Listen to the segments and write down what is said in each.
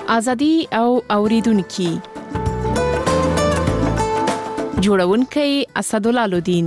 ازادي او اوریدونکو جوړونکي اسدالله الدین.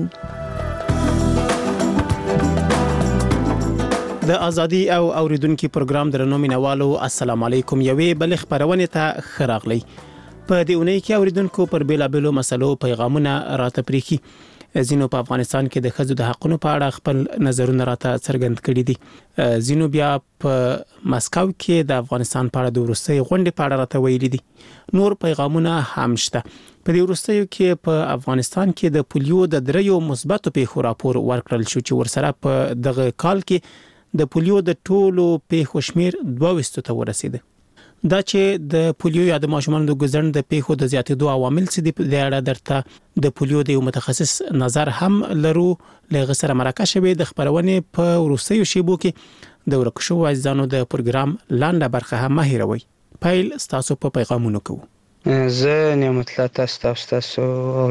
د ازادي او اوریدونکو پروګرام درنو مینوالو السلام علیکم. یوې بل خبرونه ته خراغلی په دې اونۍ کې اوریدونکو پر بیلابلو مسلو پیغامونه راته پریخي. زینو په افغانستان کې د ښځو د حقوقو په اړه خپل نظرونه راته څرګند کړي دي. زینو بیا په مسکو کې د افغانستان په اړه د روسي غونډې په اړه راته ویلي دي. نور پیغامونه هم شته. په دې وروستیو کې په افغانستان کې د پولیو د دریو مثبتو پیښو راپور ورکړل شو چې ورسره په دغه کال کې د پولیو د ټولو پیښو شمیر 22 ته ورسید. دا چې د پولیو یا د ماشومانو د ګزن د پیښو د زیاتېدو عوامل څه دي په اړه درته د پولیو د یو متخصص نظر هم لرو. لږ سره مرکه شوی د خبرونه په روسي شیبو کې د ورکشو وایزانو د پروګرام لاندې برخه هم مهیروي. پایل تاسو په پیغامونو کوو. زه نعمت الله تاسو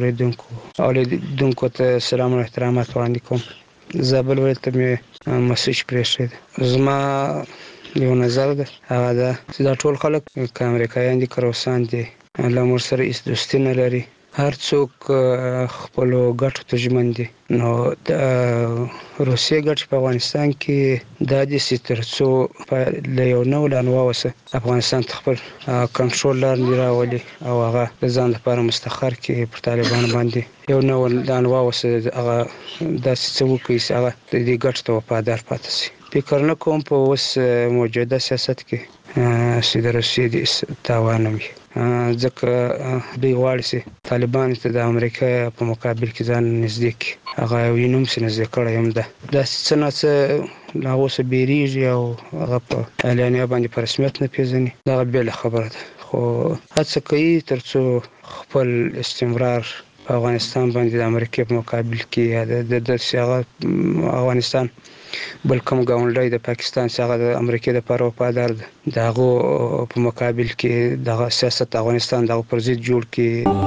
اوریدونکو ته سلام او احترامات وړاندې کوم. زابل ولته مې مسیج پرېښود. زما یو نظر ده هغه ده چې دا ټول خلک که امریکایان دي که روسان دي له موږ سره هیڅ دوستي نه لري. هر څوک خپلو ګټو ته ژمن دي. نو د روسیې ګټې په افغانستان کې دا دي چې تر څو له یو نوع لانوا وسه افغانستان ته خپل کنټرول لاندې راولي او هغه د ځان لپاره مستقر کې پر طالبان باندې یو نوع لانوا وسه هغه داسې څه وکړي چې هغه د دې ګټو ته وفادار پاتې شي. فکر نه کوم په اوس موجوده سیاست کې چې د روسیې د تاوان وي، ځکه دوی غواړي چې طالبان ته د امریکا په مقابل کې ځان نږدې کړي. هغه یو نوم چې نږدې کړی هم ده. داسې څه نه څه له هغو څه بیریږي او هغه په اعلانیه باندې په رسمیت نه پېژني. دغه بېله خبره ده، خو هڅه کوي تر څو خپل استمرار په افغانستان باندې د امریکا په مقابل کې یا د هغه افغانستان بل کوم ګاونډی د پاکستان څخه د امریکا د لپاره وفادار ده، دغه په مقابل کې دغه سیاست افغانستان دغه پر ضد جوړ کړي.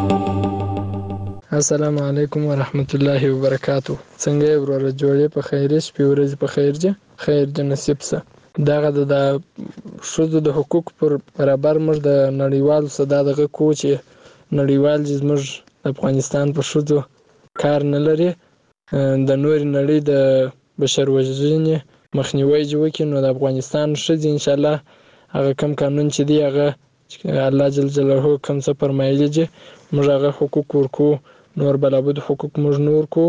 السلام علیکم ورحمت الله وبرکاتہ. څنګه یې وروره جوړې په خیر شپې ورځې په خیر جه خیر جه نصیب سه. دغه د شذو د حقوق پر برابر موږ د نړیوال صدا دغه کو چې نړیوال موږ افغانستان په شذو کار نه لري. د نور نړۍ د بشر وژنې مخنیوي وکړي. نو د افغانستان ښځې ان شاء الله هغه کم قانون چې دی هغه الله جل جلاله کوم څه فرمایلی دي موږ هغه حقوق ورکو. نور بلابود حقوق موږ نور کو.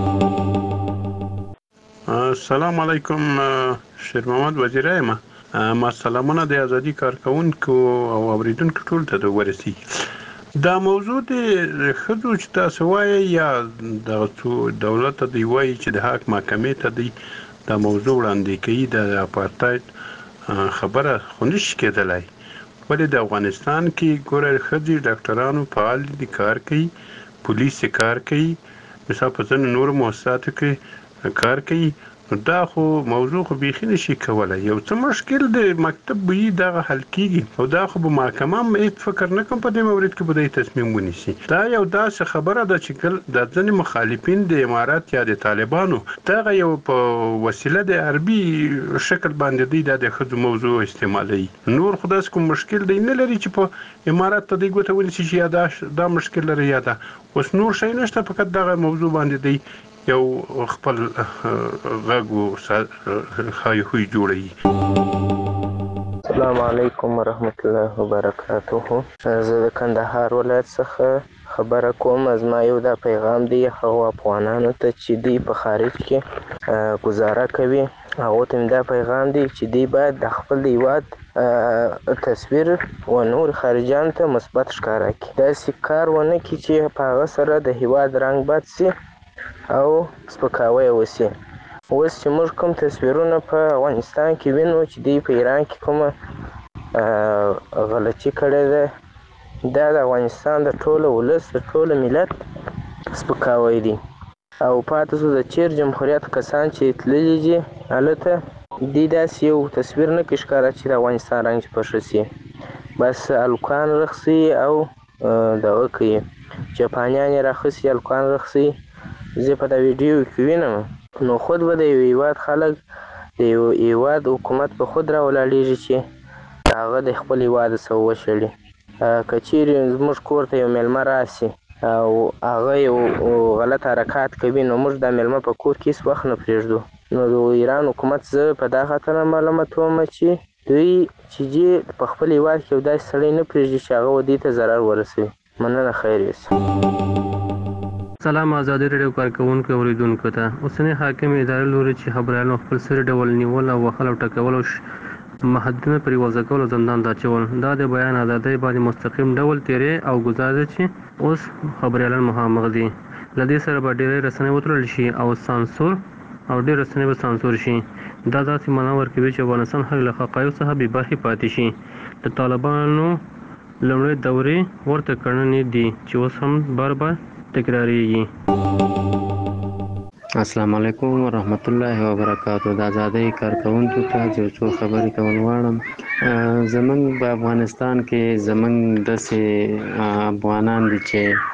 السلام علیکم. شیر محمد وزیرای ما سلامونه د ازادي کارکونکو او اوریدونکو ټول ته ورسي. دا موضوع د خدو چې تاسو وایي یا د دولت دی وایي چې د حق محکمې ته دی دا موضوع وړاندې کوي د اپارټاید خبره خو نشي کېدلی. ولې د افغانستان کې ګوره ښځې ډاکټرانو فعال دي، کار کوي، پولیس کار کوي، مثلا په ځینو نورو مؤسساتو کې کار کوي. نو دا خو موضوع خو بیخي نشي کولی. یو څه مشکل د مکتب وي دغه حل کیږي او دا خو به محکمه هم فکر نه کوم په دې مورد کې به دوی تصمیم ونیسي. دا یو داسې خبره ده چې د ځینې مخالفین د امارات یا د طالبانو دغه یو په وسیله د عربي شکل باندې دوی د ښځو موضوع استعمالوي. نور خو داسې کوم مشکل دی نه لري چې په امارات ته دوی ګوته ونیسي چې یا دا مشکل لري یا دا اوس نور شی نشته. فقط دغه موضوع باندې دی یو خپل غږ خای خوی جوړي. السلام علیکم ورحمت الله وبرکاته. زه د کندهار ولایت څخه خبره کوم. زما یو دا پیغام دی هغو افغانانو ته چې دوی په خارج کې گزاره کوي. هغو ته دا پیغام دی چې دوی باید د خپل هیواد تصویر و نور خارجیانو ته مثبت ښکاره کړي. داسې کار ونه کړي چې په هغه سره د هیواد رنګ بد سي او سپکاوی وسي. اوس چې موږ کوم تصویرونه په افغانستان کې وینو چې دوی په ایران کې کومه غلطي کړې ده، دا د افغانستان د ټولو ولس د ټولو ملت سپکاوی دی. او پاتې شو د چیر جمهوریت کسان چې تللي دي هلته دوی داسې یو تصویر نه کوي ښکاره چې د افغانستان رنګ چې پشه سي. بس الکان رخصي او دغه کوي جاپانیان یې راخصي الکان رخصي. زه په دا ویډیو کې وینم نو خود به د یو هیواد خلک د یو هیواد حکومت په خود راولاړېږي چې هغه د خپل هیواد څخه وشړي. که چیرې زموږ کور ته یو میلمه راسي او هغه یو غلط حرکات کوي نو موږ دا میلمه په کور کې هېڅ وخت نه پرېږدو. نو د ایران حکومت زه په دا خاطر معلومات وم چې دوی چې په خپل هیواد کې یو داسې سړی نه پرېږدي چې هغه ودې ته ضرر ورسوي. مننه، خیر یوسه. سلام ازادي راډیو کارکوونکو اوریدونکو ته. اوسنی حاکم ادارې لوري چې خبریالانو خپل سري ډول نیول او وهل او ټکول او محدودونه پرې وضع کول او زندان ته اچول دا د بیان ازادۍ باندې مستقیم ډول تیرې او ګزار دی چې اوس خبریالان مخامخ دي. له دې سره به ډېرې رسنۍ وتړل شي او سانسور او ډېر رسنۍ به سانسور شي. دا داسې معنا ورکوي چې افغانستان هغې له حقایقو څخه بې برخې پاتې شي. د طالبانو لومړۍ دورې ورته کړنې دي چې اوس هم بار بار تکراریږي. السلام علیکم ورحمت الله وبرکاتہ. د ازادۍ کارکوونکو ته یو څو خبرې کول غواړم. زمونږ په افغانستان کې زمونږ داسې افغانان دي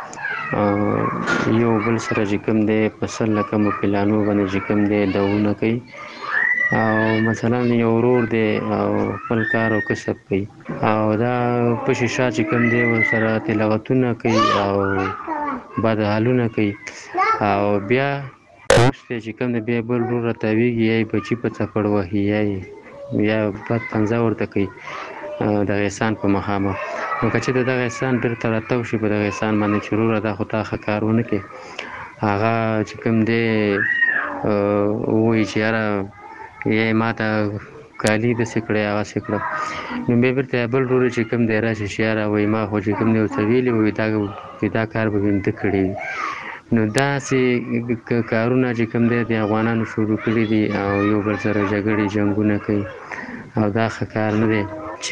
چې یو بل سره چې کوم دی په سل لکمو پلانو باندې چې کوم دی دعوونه کوي او مثلا یو ورور دی او خپل کار او کسب کوي او دا په شیشه چې کوم دی ورسره تلاوتونه کوي او بدحالونه کوي او بیا وروسته چې کوم دی بیا بل ورور راتاویږي یا یې بچي په څپړ وهي یا بد پنځه ورته کوي دغه احسان په مخامخ. نو که چې دغه احسان بیرته راتاو شي په دغه احسان باندې چې وروره دا خو تا ښه کار ونه کړې هغه چې کوم دی ووایي چې یاره یا یې ما ته کالي داسې کړی هغسې کړه نو بیا بیرته بل ورور چې کوم دی راشي چې یاره وایي ما خو چې کوم دی ورته ویلي وایي دا کار به مې ده کړی وي. نو داسې کارونه چې کوم دی د افغانانو شروع کړي دي او یو بل سره جګړې جنګونه کوي او دا ښه کار نه دی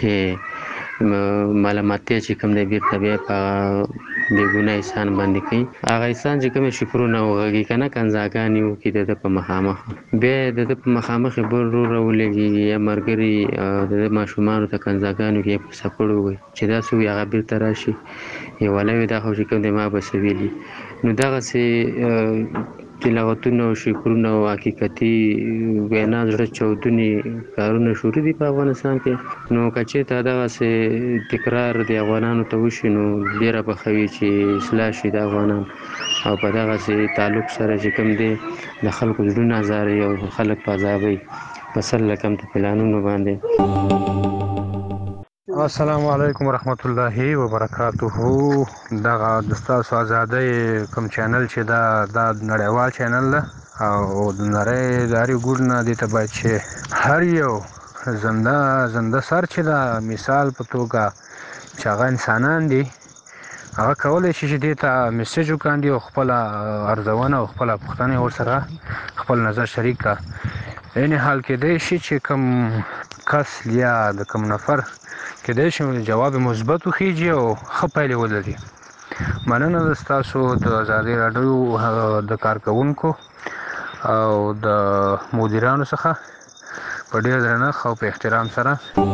چې ملامتیا چې کوم دی بیرته بیا په بېګناه انسان باندې کوي. هغه انسان چې کوم شکرونه وغږي که نه کنځاګانې وکړي د ده په مخامخ بیا د ده په مخامخ یې بل ورور راولېږي یا ملګري د ده ماشومانو ته کنځاګانې وکړي یا په څپړو ووایي چې داسې وي هغه بیرته راشي یې ولی وي دا خو چې کوم دی ما به څه ویلي. نو دغسې تلاوتونه او شکرونه او حقیقتي وینا زړه چاودونې کارونه شروع دي په افغانستان کې. نو که چېرته دغسې تکرار د افغانانو ته وشي نو ډېره به ښه وي چې اصلاح شي د افغانان او په دغسې تعلق سره چې کوم دی د خلکو زړونه ازاروي او خلک په عذابوي په سل لکم ته پلانونو باندې. السلام علیکم ورحمت الله وبرکاته. دغه د ستاسو ازادۍ کوم چینل چې دا نړیوال چینل ده او د نړۍ د هرې ګوټ نه دې ته باید چې هر یو زنده سر چې دا مثال په توګه چې هغه انسانان دي هغه کولی شي چې دې ته میسیج وکاندي او خپله ارزونه او خپله پوښتنې ورسره خپل نظر شریک کړه. عین حال کېدی شي چې کوم کس یا د کوم نفر کېدای شي جواب مثبت وخیږي او ښه پایلې ولري. مننه د ستاسو د ازادۍ راډیو د کارکوونکو او د مدیرانو څخه په ډېر درنښت او په احترام سره.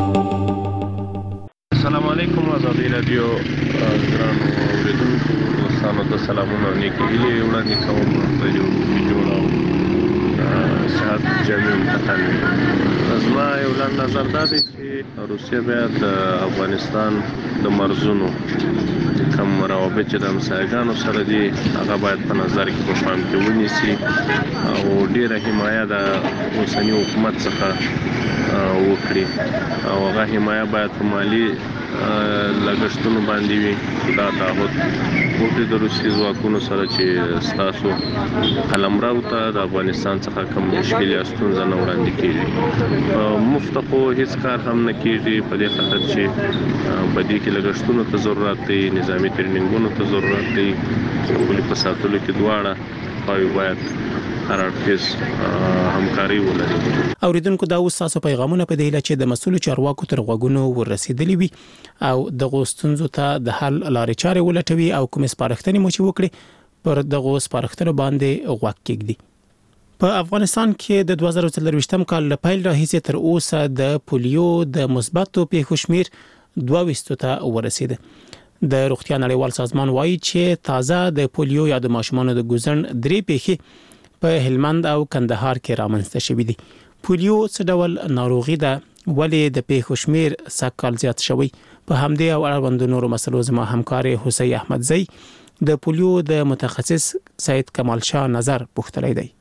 السلام علیکم ازادۍ راډیو ګرانو اورېدونکو دوستانو ته سلامونه او نیکې هیلې وړاندې کوم په یو جوړ او صحت جامع متن. زما یو لنډ نظر دا دی چې روسیه باید د افغانستان د مرزونو کوم روابط چې د همسایګانو سره دي هغه باید په نظر کې په پام کې ونیسي او ډېره حمایه د اوسني حکومت څخه وکړي او هغه حمایه باید په مالي لګښتونو باندې وي. دا تعهد وکړي د روسي ځواکونو سره چې ستاسو قلمرو ته د افغانستان څخه کوم مشکل یا ستونزه نه وړاندې کېږي. مفت خو هیڅ کار هم نه کېږي په دې خاطر چې په دې کې لګښتونو ته ضرورت دی، نظامي ټریننګونو ته ضرورت دی، پولي په ساتلو کې دواړه خواوې باید هر اړخیز همکاري ولري. اوریدونکو دا اوس تاسو پیغامونه په دی چې د مسؤل چارواکو تر غوږونو ورسېدلی وي او د ستونزو ته د حل لارې چارې ولټوي او کوم سپارښتنې مو چې وکړي پر دغه سپارښتنو باندې غوږ کېږدي. په افغانستان کې د 2024 کال له پیل راهیسې تر اوسه د پولیو د مثبتو پیښو شمیر 22 ته ورسېده. د روغتیا نړیوال سازمان وایي چې تازه د پولیو یا د ماشومانو د ګوزن 3 پیښې په هلمند او کندهار کې رامنځته شوې دي. پولیو څه ډول ناروغي ده ولې د پیښو شمیر سږکال زیات شوی. په همدې او اړوند نورو مسلو زما همکار حسین احمدزی د پولیو د متخصص سید کمال شاه نظر پوښتلی دی.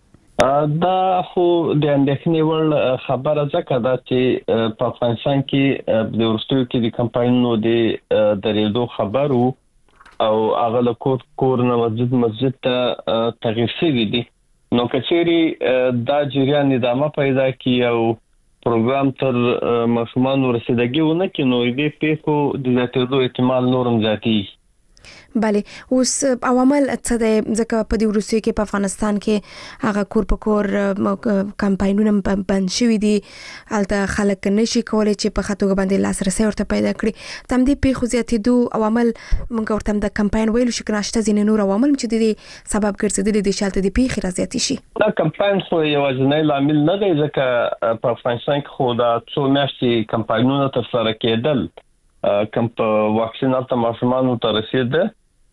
دا خو د اندېښنې وړ خبره ځکه ده چې په افغانستان کې د وروستیو کې د کمپاینونو د درېدو خبرو او هغه له کور نه مسجد ته تغییر شوی دي. نو کچېري دا جریان ادامه پیدا کړي او پروګرام تر ماشومان ورسېدګي ونه کې نو دې پیښو د زیاتېدو احتمال نورم زیاتېږي. بله اوس عوامل څه دی ځکه په دې وروستیو کې په افغانستان کې هغه کور په کور کمپاینونه بند شوي دي، هلته خلک نشي کولی چې په ښه توګه باندې لاسرسی ورته پیدا کړي. د همدې پیښو زیاتېدو عوامل موږ ورته د کمپاین ویلو شو که شته ځینې نور عوامل چې د دې سبب ګرځېدلي دي چې هلته د پیښې رازیاتې شي؟ دا کمپاین خو یوازینی لامل نه دی ځکه په افغانستان کې خو دا څو میاشتې کمپاینونه ترسره کېدل کوم په واکسین هلته ماشومانو ته رسېده.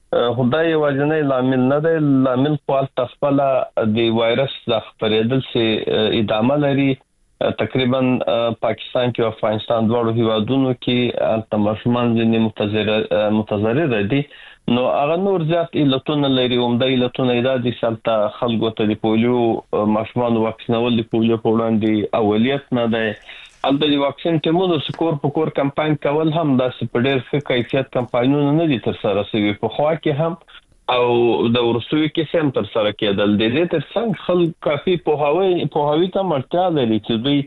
خدای یوازینی لامل نه دی، لامل خو هلته خپله د وایرس د خپرېدل چې ادامه لري. تقریبا پاکستان کې او افغانستان دواړو هیوادونو کې هلته ماشومان ځینې متضرره دي. نو هغه نور زیات علتونه لري. عمده علتونه یې دا دي چې هلته خلکو ته د پولیو ماشومانو واکسینول د پولیو په وړاندې اولیت نه دی. هلته د واکسین ټیمونو کور په کور کمپاین کول هم داسې په ډېر ښه کیفیت کمپاینونه نه دي ترسره شوي. پخوا کې هم او د وروستیو کې هم ترسره کېدل. د دې ترڅنګ خلک کافي پوهاوي ته اړتیا لري چې دوی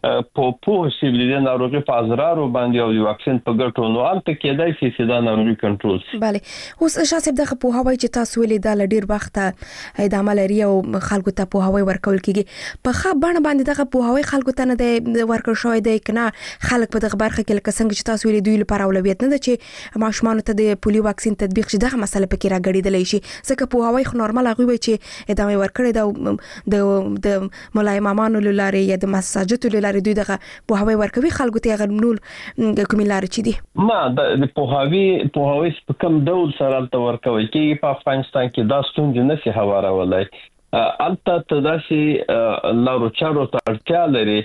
په پوه شي د ناروغي په اضرارو باندې او د واکسین په ګټو. نو هلته کېدای شي چې دا ناروغي کنټرول شي. بله اوس شاه صاحب دغه پوهاوی چې تاسو ویلې دا له ډېر وخته ادامه لري او خلکو ته پوهاوی ورکول کېږي. په ښه بڼه باندې دغه پوهاوی خلکو ته نه دی ورکړل شوی دی که نه خلک په دغه برخه کې لکه څنګه چې تاسو ویلې دوی لپاره اولویت نه ده چې ماشومانو ته د پولیو واکسین تطبیق شي، دغه مسله پکې راګډېدلی شي ځکه پوهاوی خو نورمال هغوی وایي چې ادامه ورکړې ده د ملا امامانو له لارې یا د مساجدو له لارې دوی دغه پوهاوی ورکوي خلکو ته. هغه نور کومې لارې چې دي ما د پوهاوی په کوم ډول سره هلته ورکوي کېږي په افغانستان کې دا ستونزې نشي هوارولی. هلته ته داسې لارو چارو ته اړتیا لري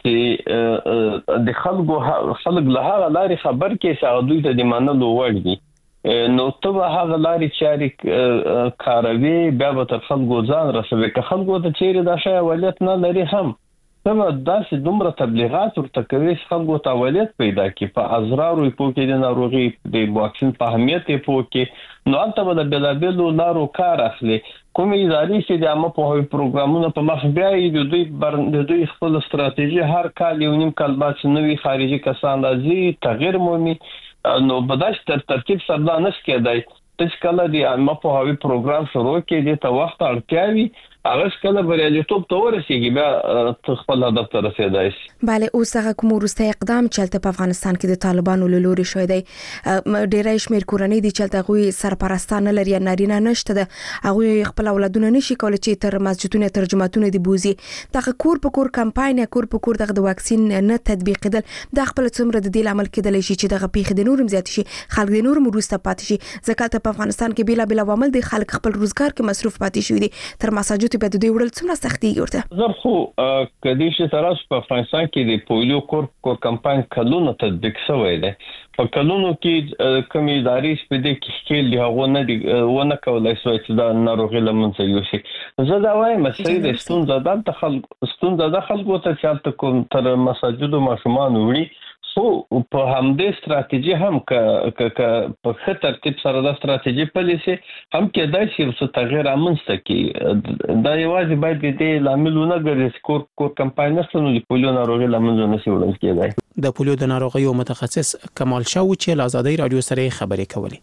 چې د خلک له هغه لارې خبر کړي چې هغه دوی ته د منلو وړ دي. نو ته به هغه لارې چارې کاروي، بیا به تر خلکو ځان رسوي. که خلکو ته چیرې دا شی اولیت نه لري هم ته به داسې دومره تبلیغات ورته کوي چې خلکو ته اولیت پیدا کړي، په اضرارو یې پوه کړي، د ناروغي د واکسین په اهمیت یې پوه کړي. نو هلته به د بېلابېلو لارو کار اخلي. کومې ادارې چې د عامه پوهاوي پروګرامونه په مخ بیایي د دوی خپل ستراتیژي هر کال 1.5 کال بعد چې نوي خارجي کسان راځي تغییر مومي. نو بداش ترتیب سره دا نش کېدای. چې کله د عامه پوهاوي پروګرام شروع کې د ته وخت اړتیا وي هغه کله بریالیتوب ته ورسیږي بیا خپل هدف ته رسیدای شي. بله اوس هغه کوم وروستی اقدام چې هلته په افغانستان کې د طالبانو له لورې شوی دی، ډېری شمېر کورنۍ دي چې هلته هغوی سرپرستان نه لري یا نارینه نشته ده، هغوی خپل اولادونه نشي کولی چې تر مسجدونه تر جوماتونه دې بوځي. دغه کور په کور کمپاین یا کور په کور دغه د واکسین نه تطبیقېدل دا خپله څومره د دې لامل کېدلی شي چې دغه پیښې د نورم زیاتې شي، خلک د نورم وروسته پاتې شي. ځکه هلته په افغانستان کې بېلابېل عوامل دي، خلک خپل روزګار کې مصروف پاتې شوي دي، تر مساجدو به د دوی وړل څومره سختېږي ورته. زه خو کدی چې تراس په افغانستان کې د پولیو کور کمپاین کلونه تطبیق شوی دی. په کلونو کې کومې ادارې چې په دې کې ښکېل دي هغو ونه کولی شوی چې دا ناروغي له منځه یوسي. زه دا وایم صحیح دی، ستونزه ده خلکو ته چې هلته کوم تر مساجدو ماشومان وړي. خو په همدې ستراتیژي هم که په ښه ترتیب سره دا ستراتیژي پلي شي هم کېدای شي څه تغییر رامنځته کړي. دا یوازې باید د دې لامل ونه ګرځي چې کور کمپاین نشته نو د پولیو ناروغي له منځه نشي وړل کېدای. د پولیو د ناروغیو متخصص کمال شاه چې له ازادۍ راډیو سره خبرې کولې.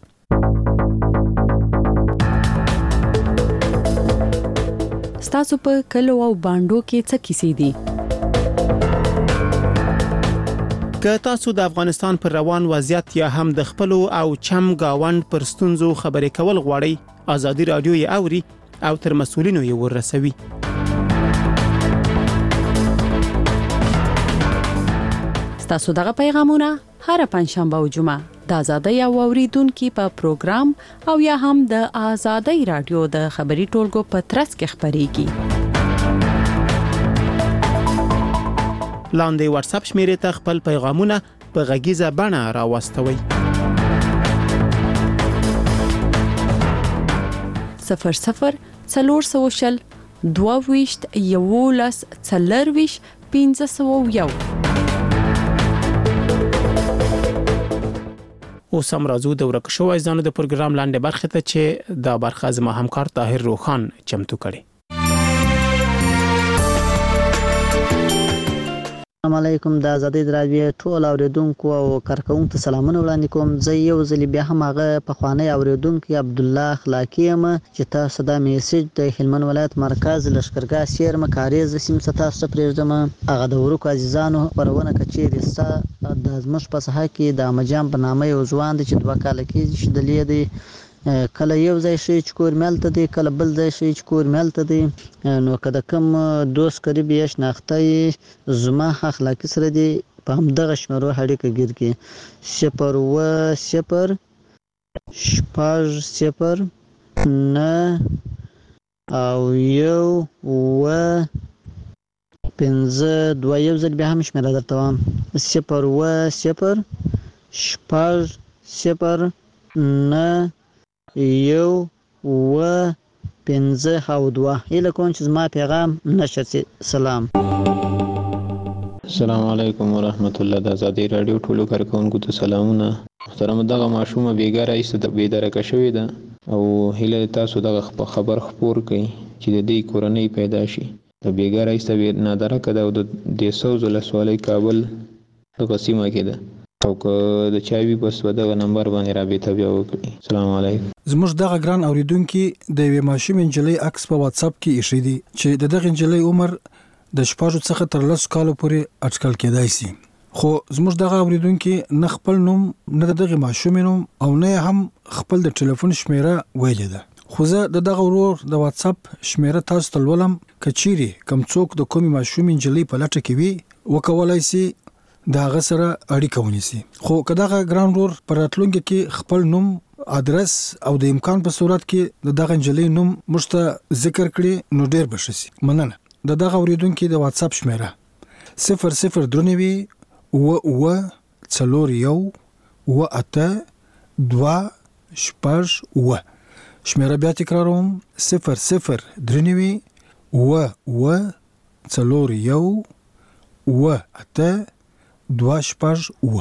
ستاسو په کلو او باندو کې څه کیسې دي؟ که تاسو د افغانستان پر روان وضعیت یا هم د خپلو او چم گاوند پر ستونزو خبرې کول غواړئ، ازادي راډیو یې اوري او تر مسؤلینو یې ورسوي. ستاسو دغه پیغامونه هر پنځشنبه او جمعه د ازادۍ او اوریدونکو په پروګرام او یا هم د ازادۍ راډیو د خبري ټولګو په ترڅ کې خبريږي. لاندې واتس اپ شمیرې ته خپل پیغامونه په غږیزه بڼه راوستوئ. 00 420 22 11 40 1501. اوس هم راځو د ورک شوی ځانو د پروګرام لاندې برخه ته چې دا برخه زما همکار طاهر روخان چمتو کړي. السلام علیکم. د آزادۍ راډیو ټول اوریدونکو او کارکونکو ته سلامونه وړاندې کوم. زه یو ځل بیا هم هغه پخوانی اوریدونکو عبدالله اخلاقی یم چې تاسو دا میسج د هلمند ولایت مرکز لشکرګاه شهر مکاریز سیمه تاسو ته پرېږدم. هغه د ورکو عزیزانو خبرونه کچېرې ستا د زموږ په ساحه کې د امجان په نامه یو ځوان دی چې 2 کاله کېږي چې دلې دی، کله یو ځای شي چې کور ملته دی، کله بل ځای شي چې کور ملته دی. نو کله کوم دوست قریب یې شناخته زما اخلاقی سره دی په همدغه شمېرو اړیکه ګیر کې 0 0 9 او 1 5 2. یو ځل بیا هم شمېره درته وایم 0 0 0 9 1 5 او 2. هیله کوم چې زما پیغام نشر شي. سلام. السلام علیکم ورحمت الله. د آزادۍ راډیو ټولو کارکونکو ته سلامونه. محترم دغه ماشومه بیګاره ایسته د بیدارکه شوې ده او هیله تاسو دغه خبر خپور کړئ چې د دې کورنۍ پیدا شي. د بیګاره ایسته نادرکه ده او د سوز ولسوالۍ کابل دغه سیمه کې ده او که د چاوي بس ودغه نمبر باندې رابطه بیا وکړي. السلام علیکم. زموږ دغه ګران اوریدونکو د یوې ماشوم انجلۍ عکس په واتس اپ کې ایښی دی چې دغه انجلۍ عمر د 6 څخه تر 10 کالو پورې اټکل کېدای شي. خو زموږ دغه اوریدونکو نه خپل نوم نه دغه ماشوم نوم او نه هم خپل د ټلیفون شمیره ویلې ده. خو زه دغه ورور د واتس اپ شمیره تاسو ته ولم کچيري کم څوک د کومي ماشوم انجلۍ په لټه کې وي وکولای شي دا غسره اړیکه ونیسي. خو کداغه ګران ورور پر راتلونکي کې خپل نوم ادرس او د امکان په صورت کې دغه انجلۍ نوم مشته ذکر کړي نو ډیر بشي. مننه. دغه اوریدونکو د واتس اپ شمیره 00 درنوي و 41 و 2 شپږ و. شمیره بیا تکراروم 00 درنوي و 41 و 2 شپږ و.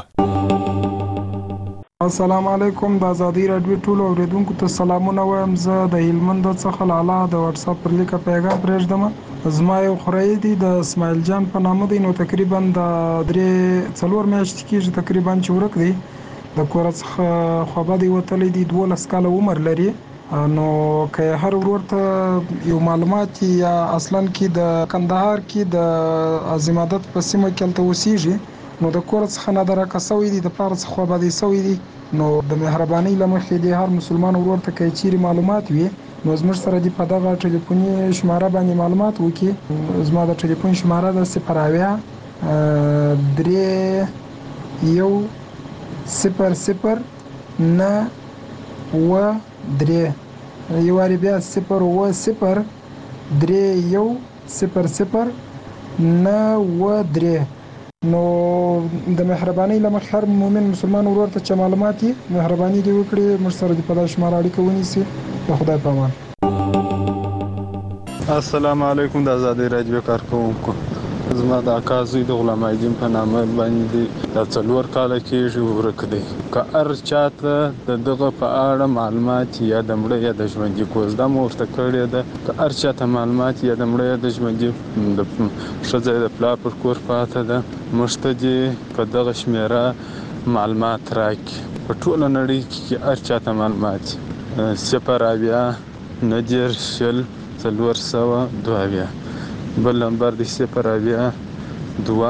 السلام علیکم. د آزادۍ راډیو ټولو اوریدونکو ته سلامونه وایم. زه د هلمند څخه لاله د واتس اپ پر لیکه پیغام پرېږدم. زما یو خورای دی د اسماعیل جان په نامه دی. نو تقریبا د 3-4 میاشتې کېږي تقریبا چې ورک دی. د کور څخه خوابه دی وتلی دی. 12 کاله عمر لري. نو که هر ورور ته یو معلومات یا اصلا کې د کندهار کې د عظیمادت په سیمه کې تل اوسېږي نو د کور څخه نه درکه سوی دی د پاره څخه خوابه دی سوی دی. نو د مهرباني لمخې دی هر مسلمان ورور ته کوي چیرې معلومات وي نو زموږ سره دی په دغه ټلیفوني شماره باندې معلومات وکي. زما د ټلیفون شماره د 0 3 1 0 9 و 3 یو واری بیا 0 و 0 3 1 0 9 و 3. نو د مهرباني لمخ هر مؤمن مسلمان ورور ته چې معلومات یې مهرباني دی وکړي موږ سره د پدای شماره اړیکه ونیسي. په خدای پامان. السلام علیکم. د آزادۍ راډیو کارکونکو زما د اکازوی د غلام ایدین په نامه باندې د 4 کاله کېږي ورک دی. که هر چاته دغه په اړه معلومات یا د مړه یا د ژوندي کوزده مو ورته کړې ده که هر چاته معلومات یا د مړه یا د ژوندي د ښځې د پلار پر کور پاته ده موږ ته دې په دغه شمیره معلومات راکړي. په ټوله نړۍ کې هر چاته معلومات 0 بل نمبر دی 0 2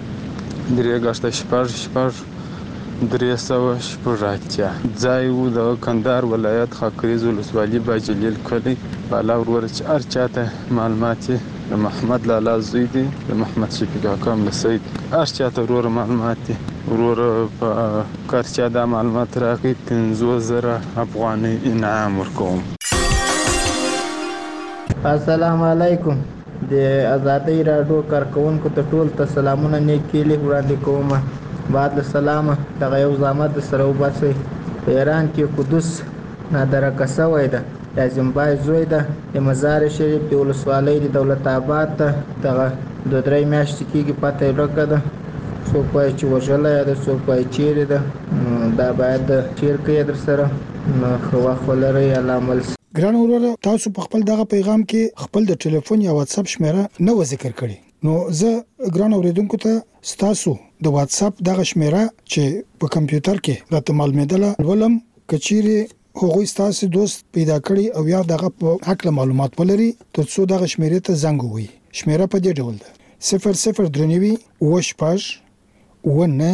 3 ځای وو د کندهار ولایت خاکریز ولسوالۍ باجلیل کلی بالا ورور چې هر چاته معلومات د محمد لالا زوی دی د محمد شفیق حکم لسید هر چاته ورور معلومات ورور په کار چا دا معلومات راکړي 50,000 افغانۍ انعام ورکوم. السلام علیکم. د ازادۍ راډیو کارکونکو ته ټول ته سلامونه نیکې وړاندې کوم. بعد السلام دغه یو زحمت سره وباسئ. په ایران کې قدس نادرکه شوی ده، د زیمبای زوی ده، د مزار شریف د ولسوالۍ د دولت آباد ته دغه 2-3 میاشتې کېږي پته یې ورکه ده. څوک وایي چې وژلی ده، څوک وایي چیرې ده. دا باید شیر کړئ در سره. نو ښه وخت ولرئ. الله عمل. ګران وروره، تاسو په خپل دغه پیغام کې خپل د ټلیفون یا واتس اپ شمیره نه و ذکر کړی. نو زه ګران اوریدونکو ته ستاسو د واتس اپ دغه شمیره چې په کمپیوټر کې راته معلومېدله ولم کچيري هغوی ستاسو دوست پیدا کړی او یا دغه په حق معلومات ولري ترڅو دغه شمیره ته زنګ ووي. شمیره په دې ډول ده: 0039 وشپاش ونه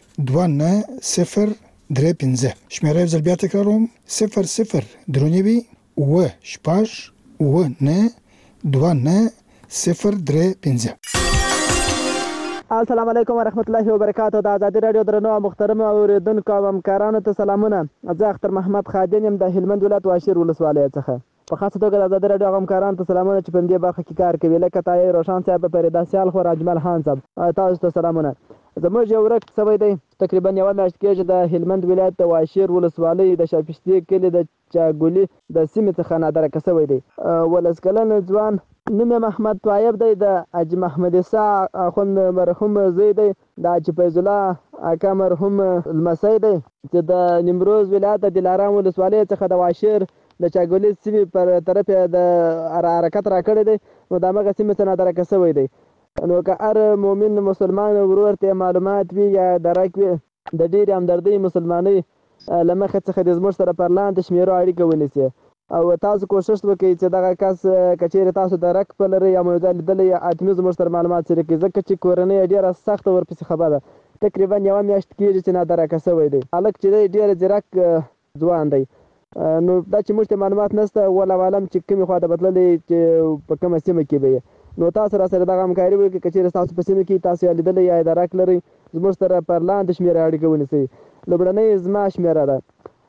2903. شمیره ځل بیا تکراروم: 0039 وشپاش ونه 2903. السلام علیکم ورحمت الله وبرکاتہ. د ازادي رادیو درنو محترم اوریدونکو او همکارانو ته سلامونه. زه اختر محمد خادم یم د هلمند ولایت واشیر ولسوالۍ څخه. په خاصه توګه د ازادي رادیو همکارانو ته سلامونه چې په دې برخه کې کار کوي، لکه تای روشن صاحب، فریدا سیال خو، اجمل خان صاحب، تاسو ته سلامونه. زموږ یو ورک سوی دی تقریبا یو میاشت کېږي د هلمند ولایت د واشیر ولسوالۍ د شاپشتي کلي د چاګولي د سیمې څخه نادرکه سوی دی. 12 کلن ځوان نوم محمد طایب دی، د حاجي محمد عیسی اخوند مرحوم زوی دی، د حاجي فیض الله اکا مرحوم لمسی دی چې د نیمروز ولایت د دلارام ولسوالۍ څخه د واشیر د چاګولي سیمې پر طرف د حرکت راکړی دی. نو د هغه سیمې څخه نادرکه سوی دی. نو که هر مؤمن مسلمان ورور ته معلومات وي یا درک وي د ډېرې همدردۍ مسلمانۍ له مخې څخه د زموږ سره پر لاندې شمیرو اړیکه ونیسي او تاسو کوشش وکړئ چې دغه کس که چیرې تاسو درک په لرئ یا موضوع لیدلی یا حتمي زموږ سره معلومات شریک کړئ، ځکه چې کورنۍ یې ډېره سخته ورپسې خبره ده. تقریبا یوه میاشت کېږي چې نادرکه سوی دی. هلک چې دی ډېر ځیرک ځوان دی. نو دا چې موږ ته معلومات نشته، والله عالم چې کومې خوا ته بتللی چې په کومه سیمه کې به یې. نو تاسو را سره دغه همکاري وکړئ. که چیرې تاسو په سیمه کې تاسو یې لیدلی یا درک لرئ، زموږ سره پر لاندې شمېره اړیکه ونیسئ. لومړنۍ زما شمېره ده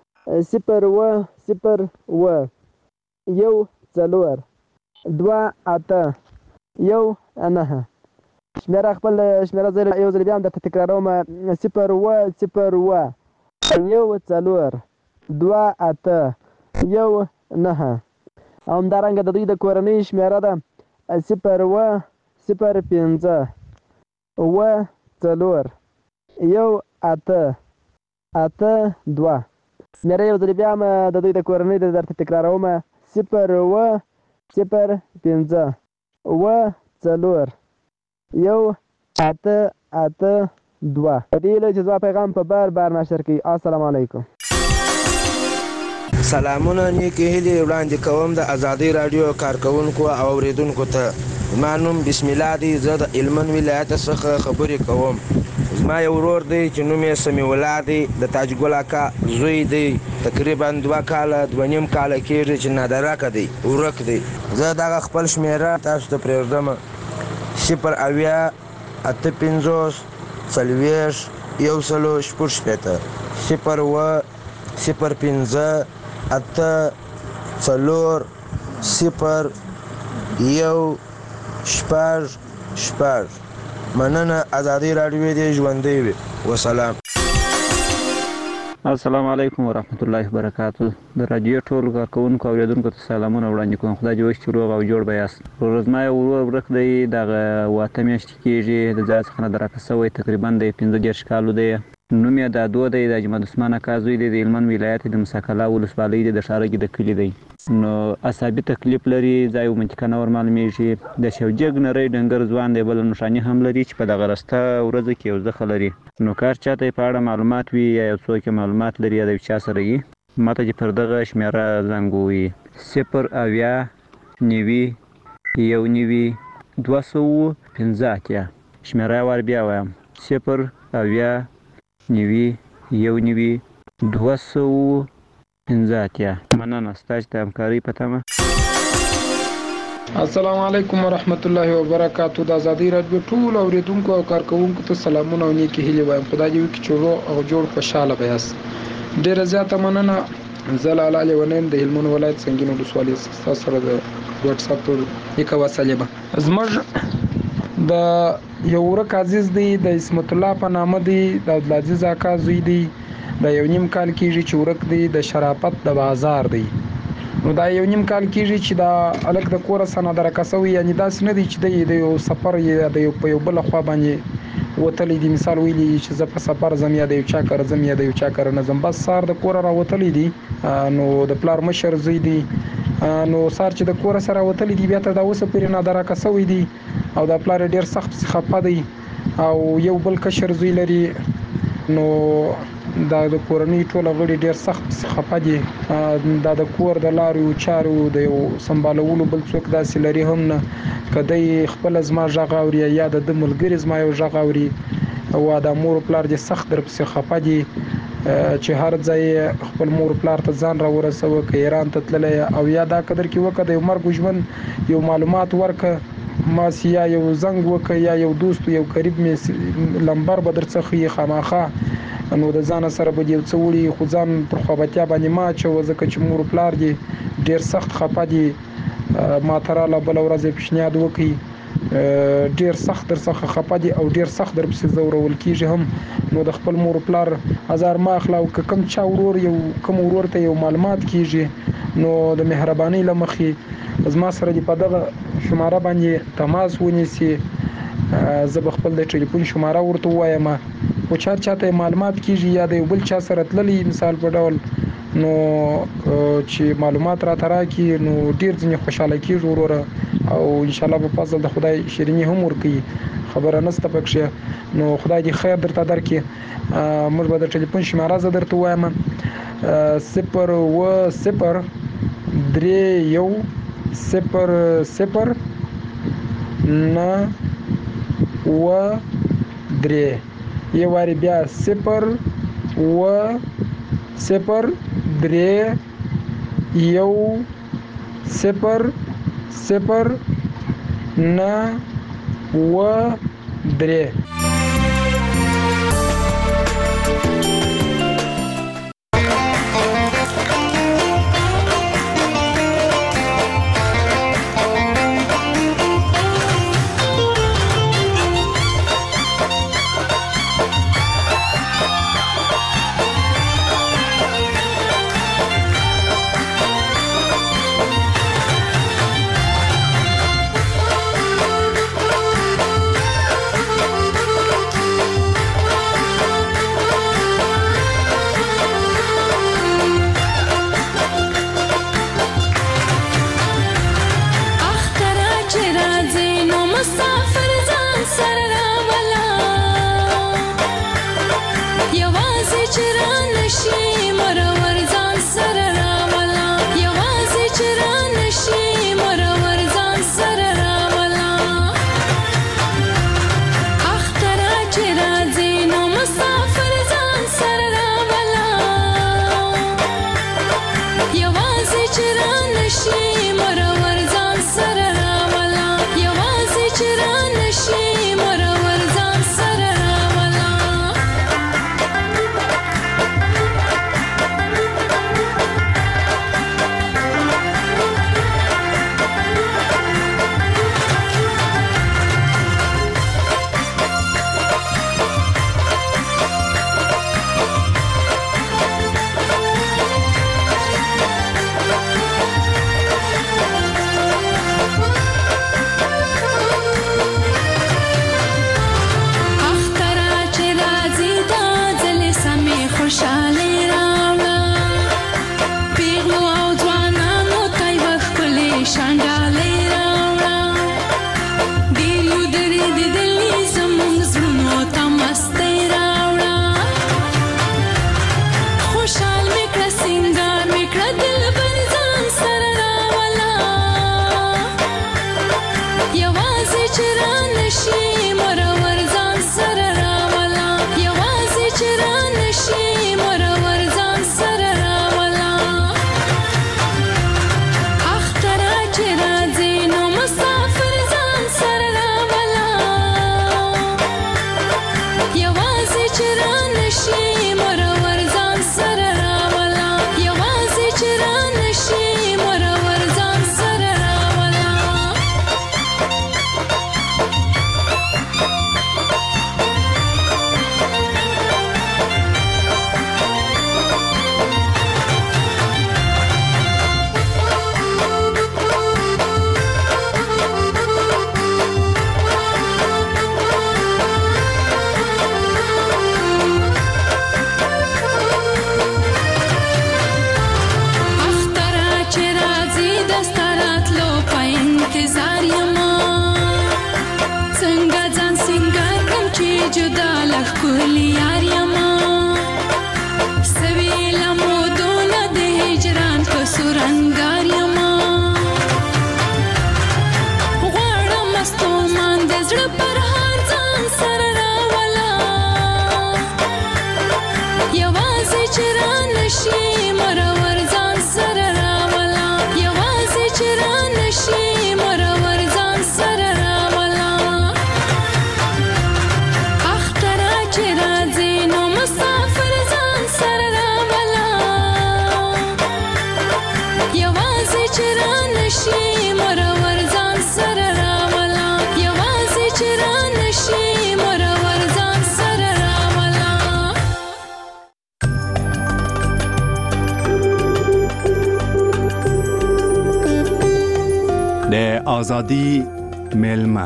0 0 1 4 2 8 1 9. شمېره خپل شمېره زه یو ځل بیا هم درته تکراروم: 0 1 0 1 4 2 8 1 9. او همدارنګه د دوی د کورنۍ شمېره ده 0 1 0 5 4 1 8 8 2. شمېره یو ځل بیا هم د دوی د کورنۍ د درته تکراروم: 0 1 0 5 4 1 8 8 2. په دې هیله چې زما پیغام په بار نشر کړي. السلام علیکم. سلامونه نیکې هیلې وړاندې کوم د ازادۍ راډیو کارکونکو او اوریدونکو ته. زما نوم بسم الله دی. زه د هلمند ولایت څخه خبرې کوم. زما یو ورور دی چې نوم یې سمیع الله دی، د تاج ګل اکا زوی دی. تقریبا 2 کاله 2.5 کاله کېږي چې نادرکه دی، ورک دی. زه دغه خپل شمېره تاسو ته پرېږدم: 0 اویا 8 50 40 160. 0 و 0 5 8 4 0 1 6. مننه. ازادي راډیو دې ژوندۍ وي. وسلام. السلام علیکم ورحمت الله وبرکاتہ. د رادیو ټول کارکونکو او اوریدونکو ته سلامونه وړاندې کوم. خدای دې وکړي چې روغ او جوړ به یاست. ورځما یو ورک دی، دغه 8 میاشتې کېږي د ځای څخه نادرکه سوی، تقریبا د 15 کالو دی. نوم یې دادو دی، د اجمل عثمان اکا زوی دی، د هلمند ولایت د مساکلا ولسوالۍ د شارګي د کلي دی. نو اعصابي تکلیف لري، ځای او منطقه نه ورمعلومیږي. د شوجګ نری ډنګر ځوان دی. بله نښاني هم لري چې په دغه رسته ورځو کې یو زخه لري. نو کار چاته په اړه معلومات وي یا یو څوک معلومات لري یا د چا سره وي، ماته چې پر دغه شمېره زنګ ووهي: 0 اویا 9 1 215. شمېره وار بیا وایم: 0 اویا 9 1 215. مننه ستاسو د همکارۍ په تمه. السلام علیکم ورحمت الله وبرکاتہ. د ازادۍ راډیو ټول اوریدونکو او کارکونکو ته سلامونه او نیکې هیلې وایم. خدای دې وکړي چې روغ او جوړ خوشحاله به یاست. ډېره زیاته مننه. زه لاله لیونی یم د هلمند ولایت سنګین ولسوالۍ څخه. ستاسو سره د واتس اپ پر یک وسیله به زموږ د یو ورک عزیز دی د اسمت الله په نامه دی د عبدالعزیز اکا زوی دی د یو نیم کال کېږي چې ورک دی د شرافت د بازار دی نو دا یو نیم کال کېږي چې دا الګ د کور سره درکسوي یعنی داس نه دی چې د یو سفر یا د یو په یو بل خوا باندې وتلی دی مثال ویلی چې ز په سفر زم یا د یو چا کار زم یا د یو چا کار نه زم بس سار د کور را وتلی دی نو د پلار مشر زوی دی نو سار چې د کور سره وتلی دی بیا ته دا اوسه پرې نه درکسوي دی او د پلار ډیر سخت خپه دی او یو بل کشر زوی لري نو دا د کورنۍ ټول غړي ډیر سخت خپه دي دا د کور د لارو چارو د یو سمبالولو بل څوک داسې لري هم نه کدی خپل زما ژغ اوري یا د ملګری زما یو ژغ اوري او د مور پلار دي سخت در پسې خپه دي چې هر ځای خپل مور پلار ته ځان را ورسوه که ایران ته تللی او یا دا قدر کې وکړه د یو مرګ ژوند یو معلومات ورکړه ما سیا یو زنګ وکړه یا یو دوست یو قریب می لمبر به درڅخه یې خامخا نو د ځان سره به یو څه وړي خو ځان پر خوابتیا باندې ما چې ځکه چې مور پلار دي ډیر سخت خپه دي ما تراله بل ورځ پیشنهاد وکړي ډیر سخت در څخه خپه دي او ډیر سخت در پسې زورول کیږي هم نو د خپل مور پلار هزار ما اخلاو کم چا ورور یو کم ورور ته یو معلومات کیږي نو د مهرباني لمخې زما سره دی په دغه شماره باندې تماس ونیسي زه به خپل د ټلیفون شماره ورته وایم او چاته معلومات کیږي یا د یو بل چا سره تللی مثال په ډول نو چې معلومات را تراکي نو ډیر ځنې خوشاله کیږي وروره او ان شاء الله په فضل د خدای شیرینی هم ورکي خبره نسته پکښه نو خدای دې خیر درته درکړي موږ به د ټلیفون شماره زه درته وایم 0 یو واری بیا 0 یو 0 یوازې چې را نشي مرور ځان سره راولا ښکلی یار یما سوي لمودونه د هجران په سورنګار یما غواړم ستومان د زړه پر هر ځان سره راولا یوازې چې را نشي مرور ځان سره راولا یوازې چې را نشي مرور ځان سره راولا اخترا چې راځي نو مسافر ځان سره راولا یوازې چې را نشي مرور ځان سره راولا یوازې چې را نشي مرور ځان سره راولا د آزادی میلمه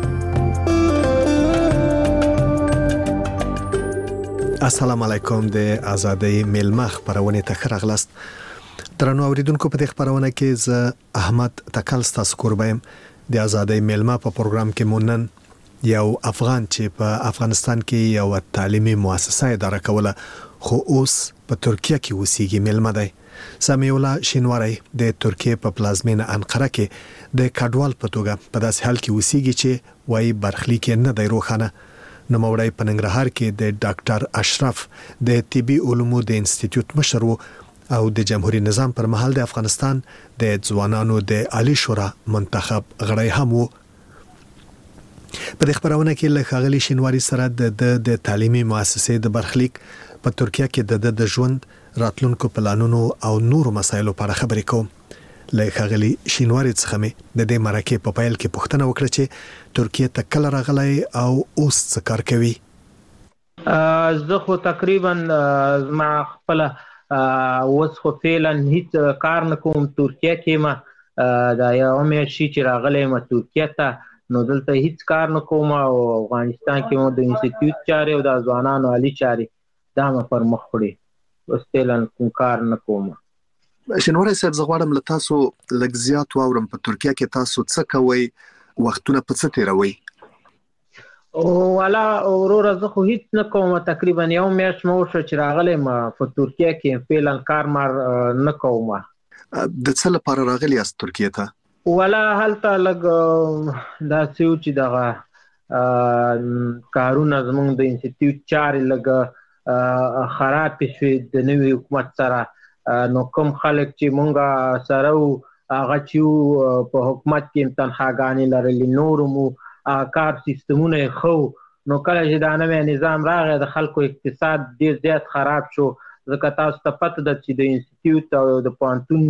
السلام علیکم د آزادی میلمه خبرونه ته خراغلاست درنو اوریدونکو په دې خبرونه کې ز احمد تکل ستاسو قربایم د آزادی میلمه په پروګرام کې مونن یو افغان چې په افغانستان کې یو تعلیمي مؤسسه اداره کوله خو اوس په ترکیه کې اوسېږي میلمه دی سمیولا شینواری د ترکیه په پلازمینه انقره کې د کډوال په توګه په داسې حال کې اوسېږي چې وایي برخلیک نه دی روښانه نوموړی په ننګرهار کې د ډاکټر اشرف د طبي علومو د انسټیټیوټ مشر و او د جمهوریت نظام پر مهال د افغانستان د ځوانانو د عالی شورا منتخب غړی هم و په دې خبرونه کې له خاغلی شینواری سره د تعلیمي مؤسسې د برخلیک په ترکیه کې د ژوند راتلونکو پلانونو او نورو مسایلو په اړه خبرې کوم له خاغلی شینواری څخه مې د دې مرکه په پایل کې پوښتنه وکړه چې ترکیه ته کله راغلی او اوس څه کار کوي زه خو تقریبا ما خپل اوس خو فعلا هیڅ کار نه کوم ترکیه کې ما دا یو مې شي چې راغلی ما ترکیه ته نو دلته هیڅ کار نه کوم او افغانستان کې مو د انسټیټیوټ چارې او د ځوانانو عالی چارې دا ما پر مخ وړي اوس فعلا کوم کار نه کوم شینواری صاحب زه غواړم له تاسو لږ زیات واورم په ترکیه کې تاسو څه کوئ وختونه په څه تیروئ والا وروره زه خو هیڅ نه کوم تقریبا یو میاشت مو شو چې راغلم په ترکیه کې فعلا کار مار نه کوم د څه لپاره راغلی یاست ترکیه ته والا هلته لږ دا سیو چې دغه کارونه زموږ د انسټیټیوټ چارې لږ خراب شوې د نوي حکومت سره نو کوم خلک چې مونږه سره هغه چې په حکومت کې تنخواګانې لرلې نور مو کار سیستمونه خو نو کله چې دا نوی نظام راغی د خلکو اقتصاد ډیر زیات خراب شو ځکه تاسو ته پته ده چې د انسټیټیوټ او د پوهنتون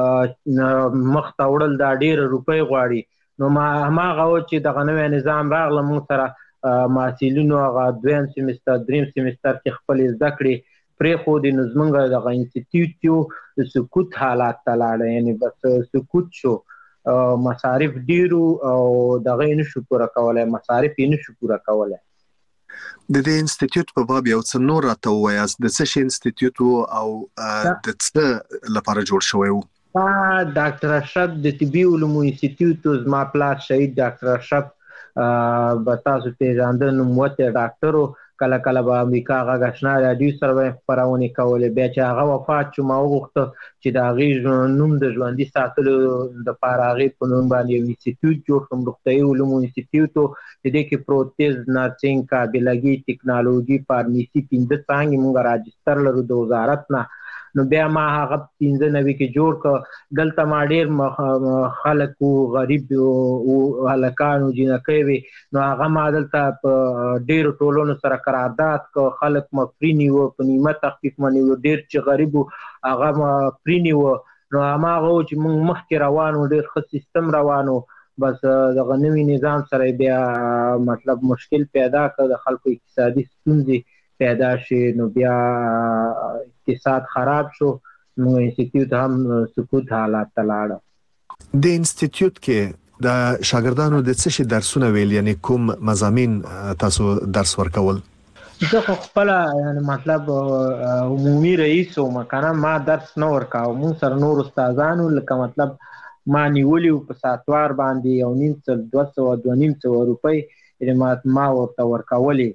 مخ ته وړل دا ډیره روپۍ غواړي نو هماغه و چې دغه نوی نظام راغله مونږ سره محصلینو هغه دویم سیمستر دریم سیمستر کې خپلې زده کړې پرېښودې نو زمونږ دغه انسټیټیوټ یو د سکوت حالات ته لاړه یعنې بس سکوت شو مصارف ډیرو او دغه یې نشو پوره کولی مصارف یې نشو پوره کولی د دې انسټیټیوټ په باب یو څه نور راته ووایاست د څه شي انسټیټیوټ و او د څه لپاره جوړ شوی و ډاکټر اشرف د طبي علومو انسټیټیوټ زما پلار شهید ډاکټر اشرف به تاسو پیژانده نوموتی ډاکټر و کله کله به امریکا غږ اشنا راډیو سره به خپرونې کولې بیا چې هغه وفات شو ما وغوښته چې د هغې نوم د ژوندي ساتلو دپاره هغې په نوم باندې یو انسټیټیوټ جوړ کړم روغتیایي علومو انسټیټیوټ و د دې کې پروتیز نرسنګ قابلګي ټکنالوژي فارمیسي 15 څانګې مونږ راجستر لرو د وزارت نه نو بیا ما هغه 95 کې جوړ کړ دلته ما ډېر خلک غریب هلکان او جینکۍ وي نو هغه ما دلته په ډېرو ټولنو سره قرارداد کړ خلک ما فري نیوه په نیمه تخفیف ما نیوه ډېر چې غریب و هغه ما فري نیوه نو هماغه و چې موږ مخکې روان و ډېر ښه سیستم روان و بس دغه نوي نظام سره بیا مطلب مشکل پیدا کړ د خلکو اقتصادي ستونزې پیدا شي نو بیا اقتصاد خراب شو نو انسټیټیوټ هم سکوت حالات ته لاړه د انسټیټیوټ کې د شاګردانو د څه شي درسونه ویل یعنی کوم مضامین تاسو درس ورکول زه خپل یعنی مطلب عمومي رئیس او مکنه ما درس نه ورکاو مون سره نور استادانو لکه مطلب ما نیولی په ساتوار باندې 1.5 200 روپۍ ما ورته ورکولې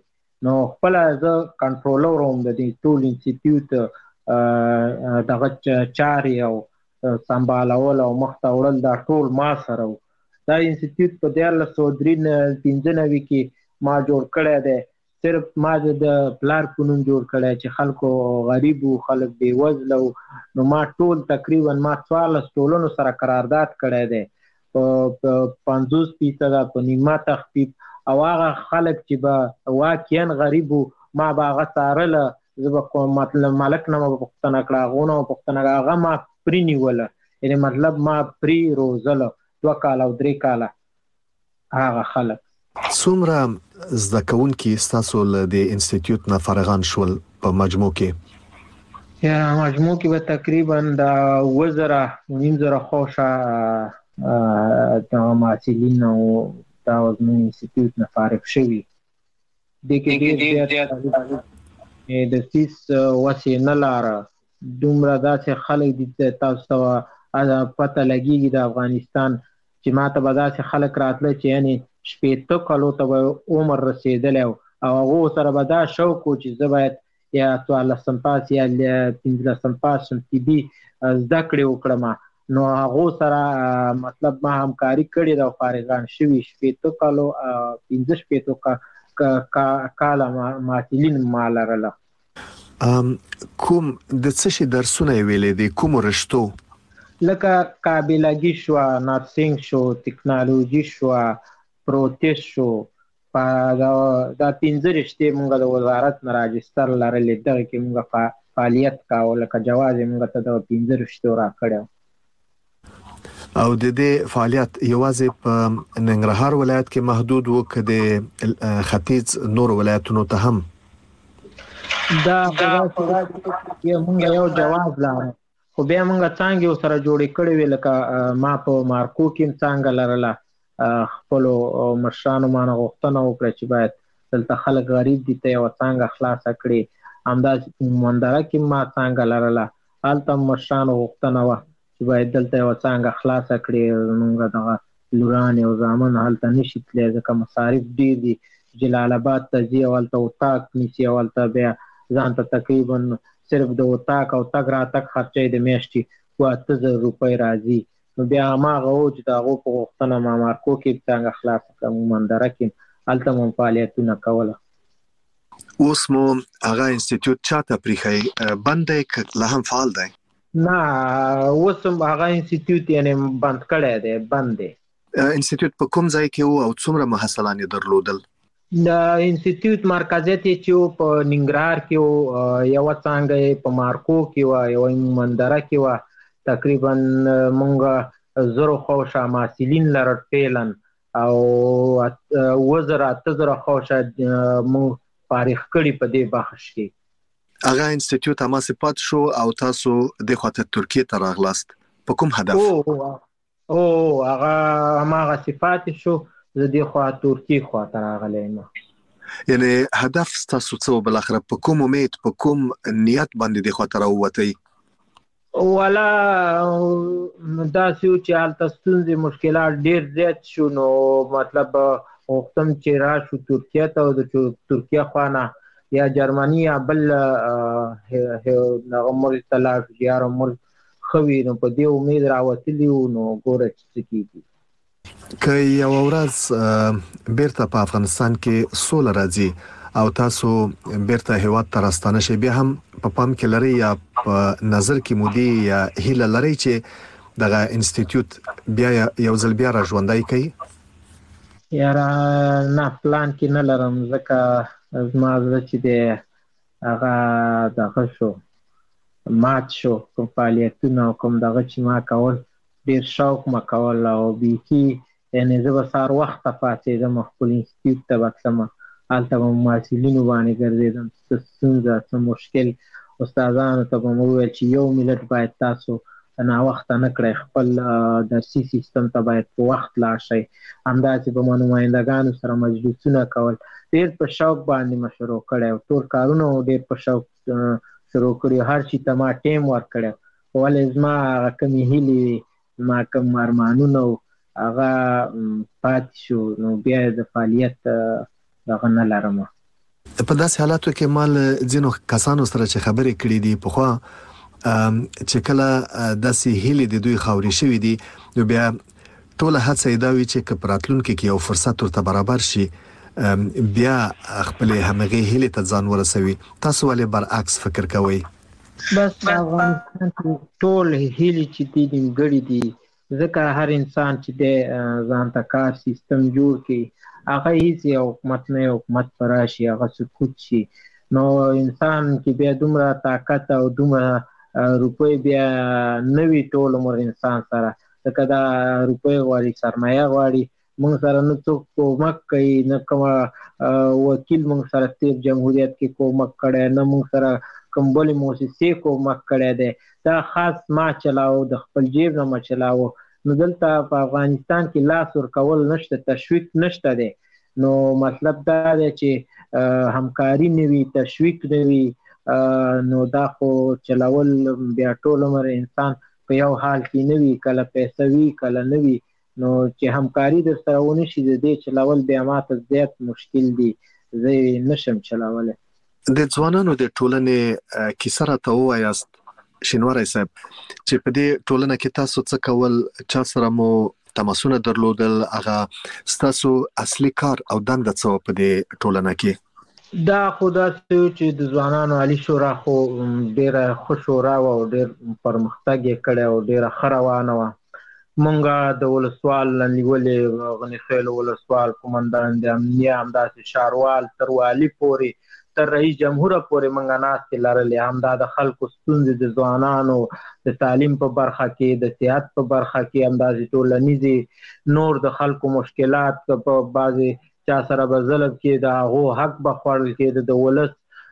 نو خپل زه کنټرولر وم د دې ټول انسټیټیوټ دغه چارې او سمبالول او مخ ته وړل دا ټول ما سره و. دا انسټیټیوټ په 1995 کې ما جوړ کړی دی. صرف ما د پلار په نوم جوړ کړی چې خلکو غریب و، خلک بېوزله و. نو ما ټول تقریبا ما 14 ټولنو سره قرارداد کړی دی په 50% په نیمه تخفیف. او هغه خلک چې به واقعا غریب و ما به هغه څارله. زه به مطلب ملک نه به پوښتنه کړه، هغو نه به پوښتنه کړه، هغه ما پرې نیوله. یعنې مطلب ما پرې روزله 2 کاله او 3 کاله هغه خلک. څومره زده کوونکي ستاسو له دې انسټیټیوټ نه فارغان شول په مجموع کې؟ یا مجموع کې به تقریبا د 9,000 خوشه د محصلین او دا زموږ انسټیټیوټ نه فارغ شوي. دې کې ډېر د فیس وسې نه لاره. دومره داسې خلک دي تاسو ته پته لګېږي د افغانستان چې ما ته به داسې خلک راتله چې یعنې 80 کالو ته به عمر رسېدلی او هغو سره به دا شوق و چې زه باید یا 14 پاس یا 15 پاس شم طبي زده کړې وکړم. نو هغو سره مطلب ما همکاري کړې ده او فارغان شوي 80 کالو 15 کاله محصلین ما لرله. کوم د څه شي درسونه یې ویلې دي؟ کومو رشتو؟ لکه کابلګي شوه، نرسنګ شو، تکنالوژي شوه، پروتیز شو. دا 15 رشتې مونږ د وزارت نه راجستر لرلې. دغه کې مونږ فعالیت کاوه. لکه جواز یې مونږ ته د 15 رشتو راکړی. او د دې فعالیت یوازې په ننګرهار ولایت کې محدود و که د ختیځ نور ولایتونو ته هم؟ دا مونږ یو جواز لاره، خو بیا مونږ څانګې ورسره جوړې کړې وې. لکه ما په مارکو کې څانګه لرله. خپلو مشرانو ما نه غوښتنه وکړه چې باید دلته خلک غریب دي ته یوه څانګه خلاصه کړي. همداسې په مندره کې ما څانګه لرله. هلته مشرانو غوښتنه وه چې باید دلته یوه څانګه خلاصه کړي. زموږ دغه لورانې او زامن هلته نشي تللی ځکه مصارف ډېر دي. جلال آباد ته ځي او هلته اتاق نیسي او هلته بیا ځان ته تقریبا صرف د اتاق او تګ راتګ خرچه یې د میاشتې 8,000 روپۍ راځي. نو بیا هماغه و چې د هغو په غوښتنه ما مارکو کې څانګه خلاصه کړم، مندره کې هلته مو فعالیتونه کوله. اوس مو هغه انسټیټیوټ چاته پریښی؟ بند دی که لا هم فعال دی؟ نه، اوس هم هغه انسټیټیوټ یعنې بند کړی دی، بند دی. انسټیټیوټ په کوم ځای کې و او څومره محصلان یې درلودل؟ د انسټیټیوټ مرکزیت یې چې و په ننګرهار کې و، یوه څانګه یې په مارکو کې وه، یوه مندره کې وه. تقریبا مونږ 1000 خوشه محصلین لرل فعلا او 8,000 خوشه مونږ فارغ کړي په دې بخش کې. هغه انسټیټیوټ هماسې پات شو او تاسو دې خواته ترکیې ته راغلاست. په کوم هدف؟ هغه هماغسې پاتې شو. زه دې خوا ترکیې خواته راغلی یم. یعنې هدف ستاسو څه و بالاخره؟ په کوم امید، په کوم نیت باندې دې خواته راووتئ؟ والا داسې و چې هلته ستونزې مشکلات ډېر زیات شو. نو مطلب غوښتم چې راشو ترکیې ته او د ترکیې خوا نه یا جرمني یا بل هغه ملک ته لاړ شو چې یاره ملک ښه وي. نو په دې امید راوتلي وو. نو ګوره چې څه کېږي. که یوه ورځ بیرته په افغانستان کې سوله راځي او تاسو بیرته هیواد ته راستانه شئ، بیا هم په پام کې لرئ یا په نظر کې مودې یا هیله لرئ چې دغه انسټیټیوټ بیا یو ځل بیا را ژوندی کوي؟ یاره نه، پلان کې نه لرم ځکه زما زړه چې دی هغه دغه شو، مات شو. کوم فعالیتونه او کوم دغه چې ما کول ډېر شوق ما کول او بیخي یعنې زه به سهار وخته پاڅېدم خپل انسټیټیوټ ته به تلم. هلته به محصلینو باندې ګرځېدم، څه ستونزه څه مشکل استادانو ته به مو وویل چې یو ملت باید تاسو ناوخته نه کړئ، خپل درسي سیستم ته باید په وخت لاړ شئ. همداسې به ما نمایندګانو سره مجلسونه کول. ډېر په شوق باندې مې شروع کړی او ټول کارونه ډېر په شوق شروع کړي. هر شي ته ما ټیم ورکړی. ولې زما هغه کومې هیلې وي، زما کوم ارمانونه و هغه پاتې شو. نو بیا د فعالیت دغه نه لرم. په داسې حالاتو کې مال ځینو کسانو سره چې خبرې کړې دي په خوا چې کله داسې هیلې د دوی خاوري شوې دي نو بیا ټول هڅه دا وی چې کپراتلونکو کې یو فرصت ورته برابر شي بیا خپل همغه هیلې ته ځان ورسوي. تاسو ولې برعکس فکر کوئ؟ بس افغانستان ټول هیلې چې دي نیمګړي دي، ځکه هر انسان چې د ځان ته کار سیستم جوړ کړي هغه هیڅ یو حکومت نه حکومت پراشي هغه سقوط شي، نو انسان کې بیا دومره طاقت او دومره روپۍ بیا نوي ټول عمر انسان سره، ځکه دا روپۍ غواړي سرمایه غواړي. موږ سره نه څوک کومک کوي، نه کوم وکیل موږ سره تیر جمهوریت کې کومک کړی، نه موږ سره کوم بلې مؤسسې کومک کړی دی. دا خاص ما چلاو د خپل جیب نه ما چلاو. نو دلته په افغانستان کې لاس ورکول نشته، تشویق نشته دی. نو مطلب دا دی چې همکاري نه وي، تشویق نه وي، نو دا خو چلاول بیا ټول عمر انسان په یو حال کې نه وي، کله پیسې وي کله نه وي. نو چې همکاري در سره ونه شي د دې چلاول بیا ماته زیات مشکل دي، زه نشم چلاولی. د ځوانانو د ټولنې کیسه راته ووایاست شینواری صاحب چې په دې ټولنه کې تاسو څه کول، چا سره مو تماسونه درلودل، هغه ستاسو اصلي کار او دنده څه په دې ټولنه کې؟ دا خو داسې چې د ځوانانو عالی شورا خو ډېره ښه شورا وه او ډېر پرمختګ یې کړی او ډېره ښه روانه وه. مونږه د ولسوال نیولې غني خیل ولسوال قومندان د امنیه همداسې شاروال تر والي پورې تر رئیس جمهور پورې مونږه ناستې لرلې. همدا د خلکو ستونزې د ځوانانو د تعلیم په برخه کې، د صحت په برخه کې، همداسې ټولنیزې نور د خلکو مشکلات په بعضې چا سره به ظلم کې د هغو حق به خوړل کېده د ولس،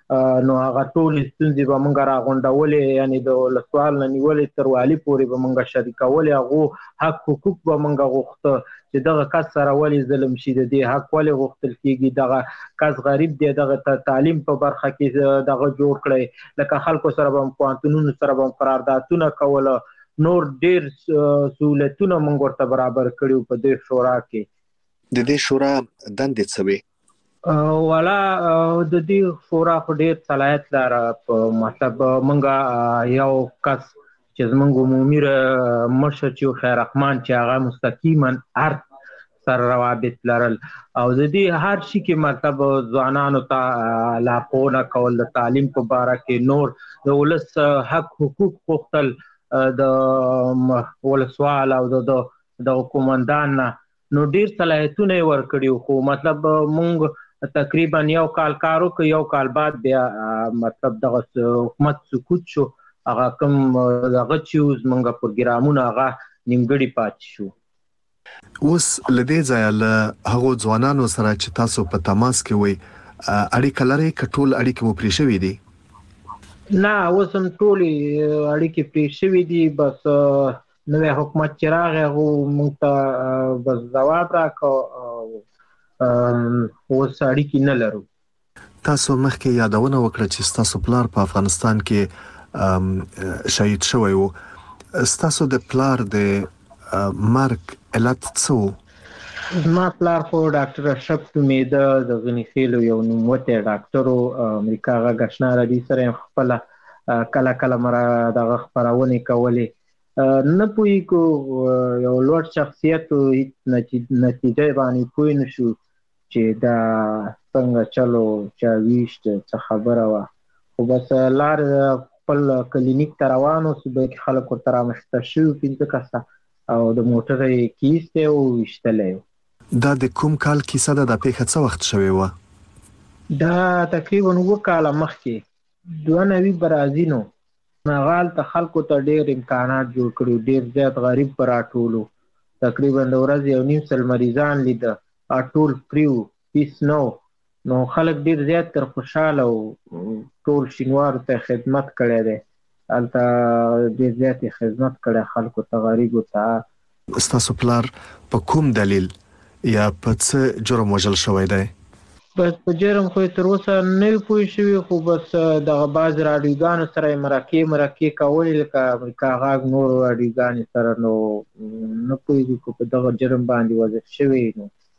نو هغه ټولې ستونزې به مونږ راغونډولې، یعنې د ولسوال نه نیولې تر والي پورې به مونږ شریکولې. هغو حق حقوق به مونږ غوښته چې دغه کس سره ولې ظلم شي، د دې حق ولې غوښتل کېږي، دغه کس غریب دی، دغه تعلیم په برخه کې دغه جوړ کړی، لکه خلکو سره به هم پوهنتونونو سره به هم قراردادونه کوله، نور ډېر سهولتونه مونږ ورته برابر کړي په دې شورا کې. د دې شورا دندې څه وې؟ والا د دې شورا خو ډېر صلاحیت لاره، مطلب مونږه یو کس چې زمونږ عمومي مشر چې خیر رحمان چې هغه مستقیما هر سره روابط لرل او د دې هر شي کې مطلب ځوانانو ته لارښوونه کول، د تعلیم په باره کې، نور د ولس حق حقوق غوښتل د ولسوال او د قومندان نه. نو ډېر صلاحیتونه یې ورکړي، خو مطلب مونږ تقریبا یو کال کار وکړ، یو کال بعد بیا مطلب دغه حکومت سقوط شو، هغه کوم دغه چې زمونږ پروګرامونه هغه نیمګړي پاتې شو. اوس له دې ځایه له هغو ځوانانو سره چې تاسو په تماس کې وئ اړیکه لرئ که ټول اړیکې مو پرې شوي دي؟ نه، اوس هم ټولې اړیکې پرې شوي دي، بس نوی حکومت چې راغی هغو موږ ته بس ځواب راکړ، اوس اړیکې نه لرو. تاسو مخکې یادونه وکړه چې ستاسو پلار په افغانستان کې شهید شوی و. ستاسو د پلار د مرګ علت څه و؟ زما پلار خو ډاکټر اشرف نومېده، د غني خیلو یو نوموتی ډاکټر و. امریکا غږ اشنا راډیو سره یې خپله کله کله دغه خپرونې کولې. نه پوهېږو، یو لوړ شخصیت و، هېڅ نتیجه باندې پوه نه شو چې دا څنګه چلو، چا ویشت، څه خبره وه. خو بس لار خپل کلینیک ته روان و، صبح کې خلک ورته رامخته شوي 5 کسه او د موټر یې کیستی و، ویشتلی و. دا د کوم کال کیسه ده؟ دا پیښه څه وخت شوې وه؟ دا تقریبا 2 کاله مخکې 92 برازینو. هغه هلته خلکو ته ډېر امکانات جوړ کړي، ډېر زیات غریب به راټولو، تقریبا د ورځې 1.5 مریضان لیده، ټول فری و، فیس نه و. نو خلک ډېر زیات تر خوشحاله و، ټول شینوارو ته خدمت کړی دی، هلته ډېر زیات خدمت کړی خلکو ته، غریبو ته. ستاسو پلار په کوم دلیل یا په څه جرم وژل شوی دی؟ بس په جرم خو تر اوسه نه وي پوه شوي، خو بس دغه بعض راډیوګانو سره یې مرکې کولې، لکه امریکا غږ نورو راډیوګانې سره. نو نه پوهېږو که په دغه جرم باندې وضع شوی، نو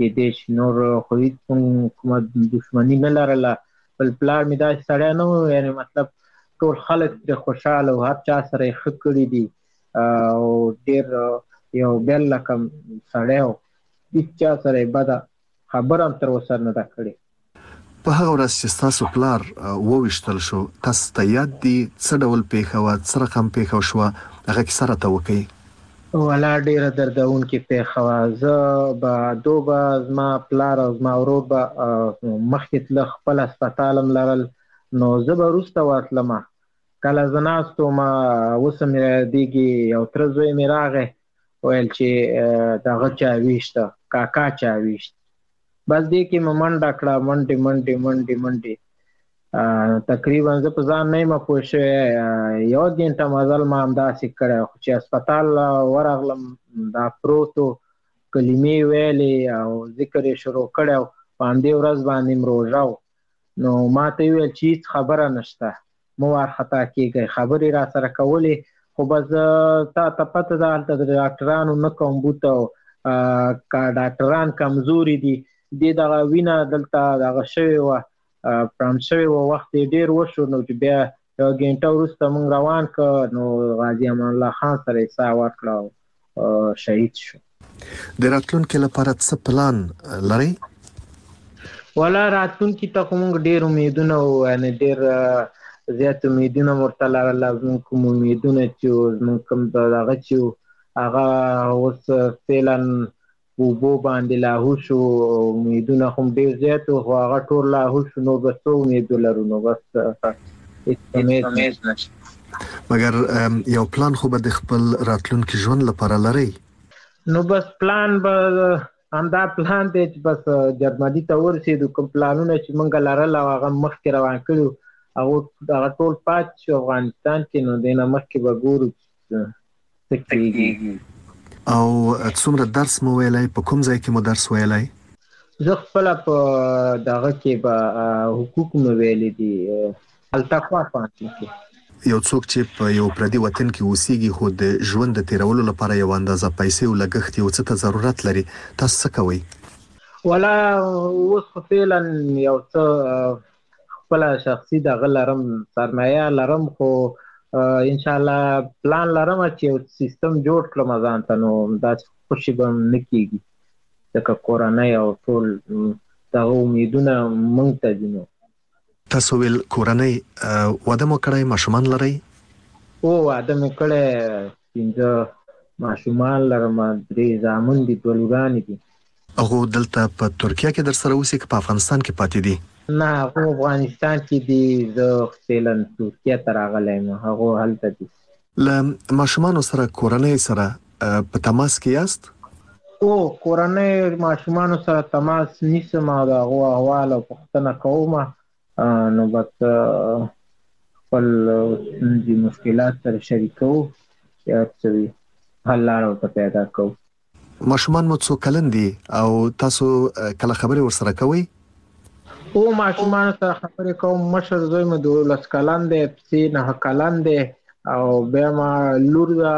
کېدې چې نور خو هېڅ کومه دښمني نه لرله. بل پلار مې داسې سړی نه و، یعنې مطلب ټول خلک ترې خوشحاله و، هر چا سره یې ښه کړي دي او ډېر یو بېل لکه سړی و، هېڅ چا سره یې بده خبره هم تر اوسه نه ده کړې. په هغه ورځ چې ستاسو پلار وویشتل شو، تاسو ته یاد دي څه ډول پیښه وه، څه رقم پیښه شوه، هغه کیسه راته وکړئ. والا ډېره دردونکې پیښه وه. زه به دوبه زما پلار او زما ورور به مخکې تله، خپل هسپتال هم لرل، نو زه به وروسته ورتلم. کله زه ناست وم، اوس مې یادېږي یو تره زوی مې راغی، ویل چې دغه چا ویشته، کاکا چا ویشت. بس دې کې مې منډه کړه، منډې تقریبا زه په ځان نه یم پوه شوی، یوه ګنټه مزل ما همداسې کړی، خو چې هسپتال ورغلم دا پروت و، کلمې ویلې او ذکر یې شروع کړی و، په همدې ورځ باندې م روژه و. نو ما ته یې ویل چې هېڅ خبره نشته، مه وارخطا کېږئ. خبرې را سره کولې، خو بس تا ته پته ده هلته د ډاکټرانو نه کوم بوته و، که ډاکټران کمزوري دي، دې دغه وینه دلته دغه شوې وه، پرمپ شوې وه، وخت یې ډېر وشو. نو چې بیا یوه ګنټه وروسته موږ روان کړ، نو غازي امان الله خان سره یې ساه ورکړه او شهید شو. د راتلونکي لپاره څه پلان لرئ؟ والا راتلونکي ته خو موږ ډېر امیدونه وو، یعنې ډېر زیات امیدونه مو ورته لرله. زموږ کوم امیدونه چې وو، زموږ کوم دغه چې وو، هغه اوس فعلا اوبو باندې لاهو شو. امیدونه خو ډېر زیات وو، خو هغه ټول لاهو شو. نو بس څه امید ولرو؟ نو بس امید نشته. مګر یو پلان خو به د خپل راتلونکي ژوند لپاره لرئ؟ نو بس پلان به همدا پلان دی چې بس جرمني ته ورسېدو. کوم پلانونه چې موږ لرل او هغه مخکې روان کړي، هغه ټول پاتې شو افغانستان کې. نو دې نه مخکې به ګورو څه کېږي. او څومره درس مو ویلی؟ په کوم ځای کې مو درس ویلی؟ زه خپله په دغه کې به حقوق مې ویلي دي، التقوا پوهنتون کې. یو څوک چې په یو پردي وطن کې اوسېږي، خو د ژوند د تېرولو لپاره یو اندازه پیسې او لګښت یو څه ته ضرورت لري، تاسو څه کوئ؟ والا اوس خو فعلا یو څه خپله شخصي دغه لرم، سرمایه لرم، خو انشاءالله پلان لرم چې یو سیستم جوړ کړم ځان ته. نو داسې خوشي به نه کېږي، ځکه کورنۍ او ټول دغه امیدونه موږ ته دي. نو تاسو ویل کورنۍ، واده مو کړی، ماشومان لرئ؟ او واده مې کړی، 5 ماشومان لرم، 3 زامن دي، 2 لورانې دي. هغو دلته په ترکیه کې در سره اوسي که په افغانستان کې پاتې دي؟ نه، هغو افغانستان کې دي، زه فعلا ترکیه ته راغلی یم، هغو هلته دي. له ماشومانو سره، کورنۍ سره په تماس کې یاست؟ او کورنۍ ماشومانو سره تماس نیسم او د هغو احوال او پوښتنه کوم. نو بس خپل ستونزې، مشکلات سره شریکوو، چې هر څه وي حل لاره ورته پیدا کوو. ماشومان مو څو کلن دي او تاسو کله خبرې ورسره کوئ؟ او ماشومانو سره خبرې کوم. مشر زوی مې 12 کلن دی، پسې 9 کلن دی، او بیا ما لور ده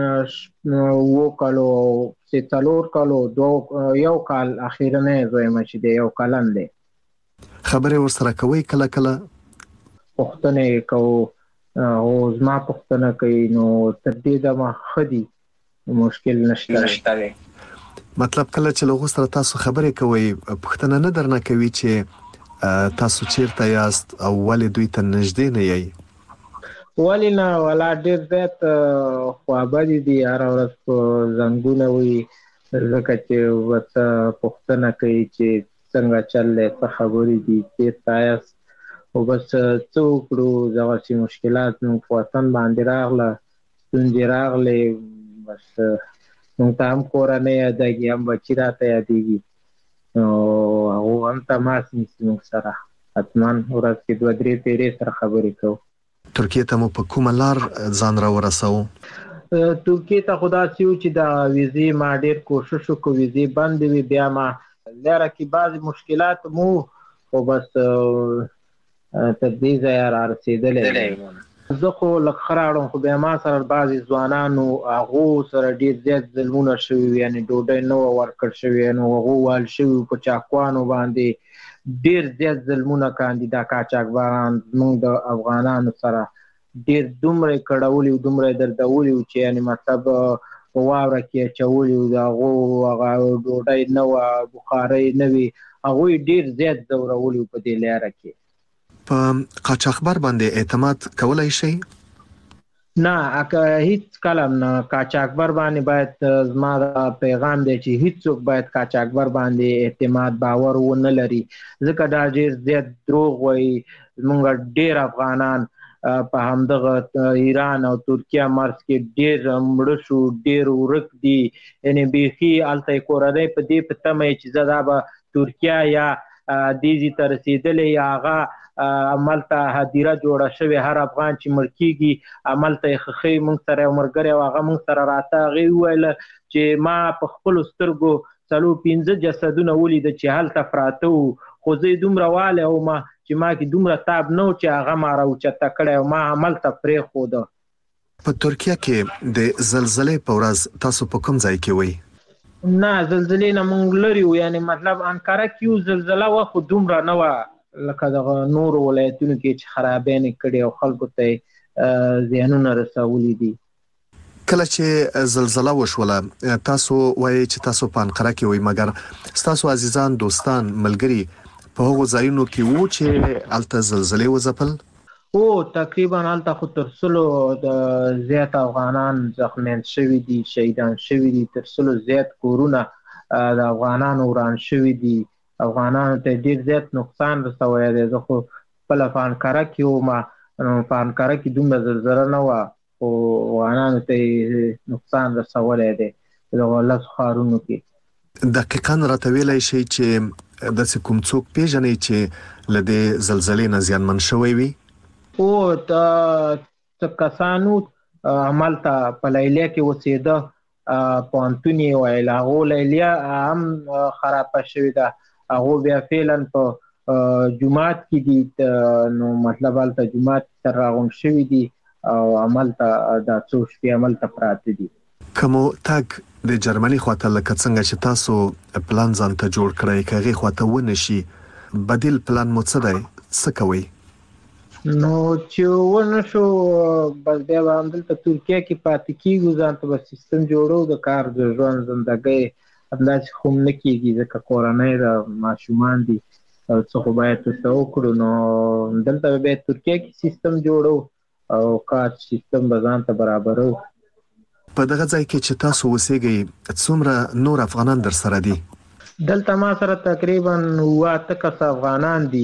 7 کالو، پسې 4 کالو، 1 کال اخیرنی زوی مې چې دی 1 کلن دی. خبرې ورسره کوئ؟ کله کله پوښتنې کوو، او زما پوښتنه کوي. نو تر دې دمه ښه دي، مشکل نشته. مطلب کله چې له هغو سره تاسو خبرې کوئ، پوښتنه نه درنه کوي چې تاسو چیرته یاست او ولې دوی ته نږدې نه یئ؟ ولې نه، والا ډېر زیات خوابدي دي، هره ورځ په زنګونه وي، ځکه چې ورته پوښتنه کوي چې څنګه چل دی، څه خبرې دي، چېرته یاست. خو بس څه وکړو، دغسې مشکلات موږ په وطن باندې راغله، ستونزې راغلې، بس موږ ته هم کورنۍ یادېږي، هم بچي راته یادېږي. نو هغو هم تماس نیسي موږ سره، حتما ورځ کې 2-3 پیرې سره خبرې کوو. ترکیې ته مو په کومه لار ځان راورسوو؟ ترکیې ته خو داسې و چې د ویزې ما ډېر کوشش وکړو، ویزې بندې وې، بیا ما لاره کې بعضې مشکلات مو، خو بس تر دې ځایه را رسېدلی. زه خو لکه خراړم خو بیا ما سره بعضی ځوانانو هغو سره ډیر زیات ظلمونه شوي یعنی ډوډۍ نه ورکړ شوي نو هغو وال شوي په چاقوانو باندې ډیر زیات ظلمونه کاندي دا قاچاقبران زموږ د افغانانو سره ډیر دومره کړولي دومره دردولي چې یعنی مطلب په واوره کې اچولي د هغه ډوډۍ نه وه بخارۍ نه وي هغوی ډیر زیات ځورولي په دې لاره کې. په قاچاقبر باندې اعتماد کولای شي؟ نه هیڅ کله نه. قاچاقبر باندې باید زما دا پیغام دی چې هیڅوک باید قاچاقبر باندې اعتماد باور ونه لري ځکه دا ډیر زیات دروغ وایي. زموږ ډیر افغانان په همدغه ایران او ترکیه مرز کې ډیر مړه شو ډیر ورک دي یعنی بیخي هلته کورنۍ په دې په تمه چې زه دا به ترکیه یا دیزي ته رسېدلی یا هغه عملته هدیره جوړه شوې هر افغان چې مړ کېږي عملته یې خښوي. موږ سره یو ملګری او هغه موږ سره راته هغې وویله چې ما په خپلو سترګو 4-5 جسدونه ولیده چې هلته پراته وو خو زه یې دومره والی وم چې ما کې دومره تاب نه و چې هغه ما راوچته کړی او ما هملته پرېښوده. په ترکیه کې د زلزلې په ورځ تاسو په کوم ځای کې وئ؟ نه زلزلې نه موږ لرې وو یعنی مطلب انقره کې یو زلزله وه خو دومره نه وه لکه دغه نورو ولایتونو کې چې خرابیانې کړي او خلکو ته زیانونه رسولي دي. کله چې زلزله وشوله تاسو وایي چې تاسو په انقره کې وئ مګر ستاسو عزیزان دوستان ملګري په هغو ځایونو کې وو چې هلته زلزلې وځپل؟ او تقریبا هلته خو تر 100 زیات افغانان زخمیان شوي دي شهیدان شوي دي تر 100 زیات کورونه د افغانانو وران شوي دي افغانانو ته ډیر زیات نقصان رسولی دی. زه خو خپله په انقره کې وم په انقره کې دومره زلزله نه وه خو افغانانو ته یې نقصان رسولی دی په دغه 10 ښارونو کې. دقیقاً راته ویلی شئ چې داسې کوم څوک پیژنئ چې له دې زلزلې نه زیانمن شوی وي؟ او څه کسانو هملته په لیلیه کې اوسېده پوهنتون یې ویل هغو لیلیه هم خرابه شوې ده هغو بیا فعلا په جومات کې دي نو مطلب هلته جومات سره راغونډ شوي دي او هملته دا څو شپې هملته پراته دي. که مو تګ د جرمني خواته لکه څنګه چې تاسو پلان ځان ته جوړ کړئ که هغې خواته ونه شي بدیل پلان مو څه دی؟ څه کوئ؟ نو چې ونه شو بس بیا به همدلته ترکیه کې پاتې کېږو ځان ته به سیستم جوړو د کار د ژوند زندګۍ همداسې خو هم نه کېږي ځکه کورنۍ د ماشومان دي او څه خو باید ورته وکړو نو دلته به بیا ترکیه کې سیستم جوړو او کار سیستم به ځان ته برابرو. په دغه ځای کې چې تاسو اوسېږئ څومره نور افغانان در سره دي؟ دلته ما سره تقریبا 8 کسه افغانان دي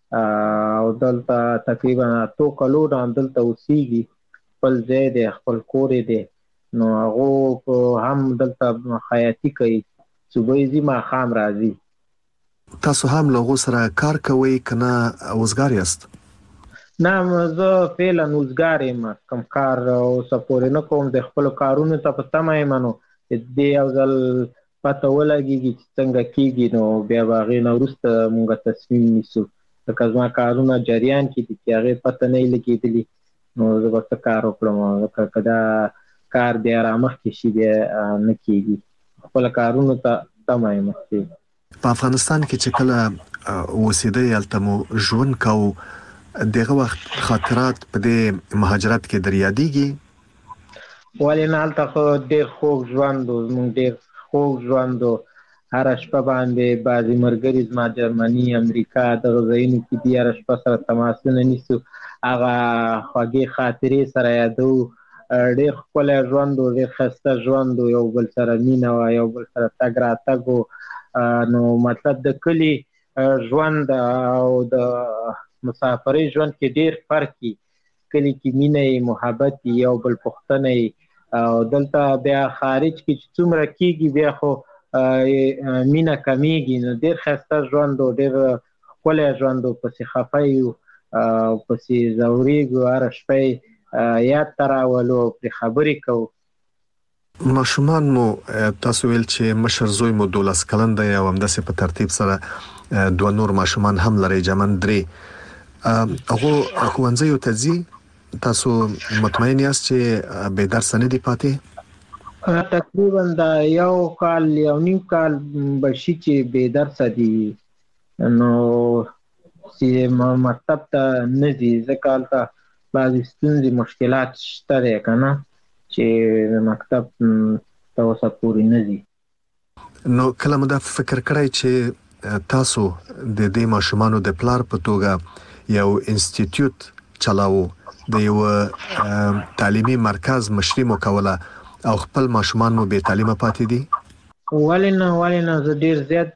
او دلته تقریبا 8 کلونه دلته اوسېږي خپل ځای دی خپل کور دی نو هغو هم دلته خیاطي کوي صبح ځي ماښام راځي. تاسو هم له هغو سره کار کوئ که نه وزګار یاست؟ نه زه فعلا وزګار یم کوم کار اوسه پورې نه کوم د خپلو کارونو ته په تمه یم نو دې یو ځل پته ولګېږي چې څنګه کېږي نو بیا به هغې نه وروسته مونږ تصمیم نیسو ځکه زما کارونه جریان کې دي چې هغې پته نه یې لګېدلي نو زه به څه کار وکړم ځکه که دا کار بیا رامخکې شي بیا نه کېږي خپله کارونو ته تمه یم. په افغانستان کې چې کله اوسېدئ هلته مو ژوند کوو دغه وخت خاطرات په دې مهاجرت کې در یادېږي؟ ولې نه هلته خو ډېر خوږ ژوند و زموږ ډېر خوږ ژوند و هره شپه باندې بعضې ملګري زما جرمني امریکا دغه ځایونو کې دي هره شپه سره تماسونه نیسو هغه خوږې خاطرې سره یادو ډېر ښکلی ژوند و ډېر ښایسته ژوند و یو بل سره مینه وه یو بل سره تګ راتګ و نو مطلب د کلي ژوند او د مسافرۍ ژوند کې ډېر فرق وي کلي کې مینه یې محبت یې یو بل پوښتنه یې او دلته بیا خارج کې چې څومره کېږي بیا خو مینه کمیږي نو ډېر ښایسته ژوند و ډېر ښکلی ژوند و پسې خفه یو او پسې ځورېږو هره شپه یاد ته راولو او پرې خبرې کوو. ماشومان مو تاسو ویل چې مشر زوی مو 12 کلن دی او همداسې په ترتیب سره 2 نور ماشومان هم لري جمن 3 هغو ښوونځیو ته ځي؟ تاسو مطمئن یاست چې به درس نه دی پاتې؟ تقریبا دا یو کال یو نیم کال بشي چې به درس دي نو چې مکتب ته نه ځي ځکه هلته بعضې ستونزې مشکلات شته دی که نه چې مکتب ته اوسه پورې نه ځي. نو کله مو دا فکر کړی چې تاسو د دې ماشومانو د پلار په توګه یو انسټیټیوټ چلاو د یو تعلیمي مرکز مشري مو کوله او خپل ماشومان مو بې تعلیمه پاتې دي؟ ولې نه زه ډېر زیات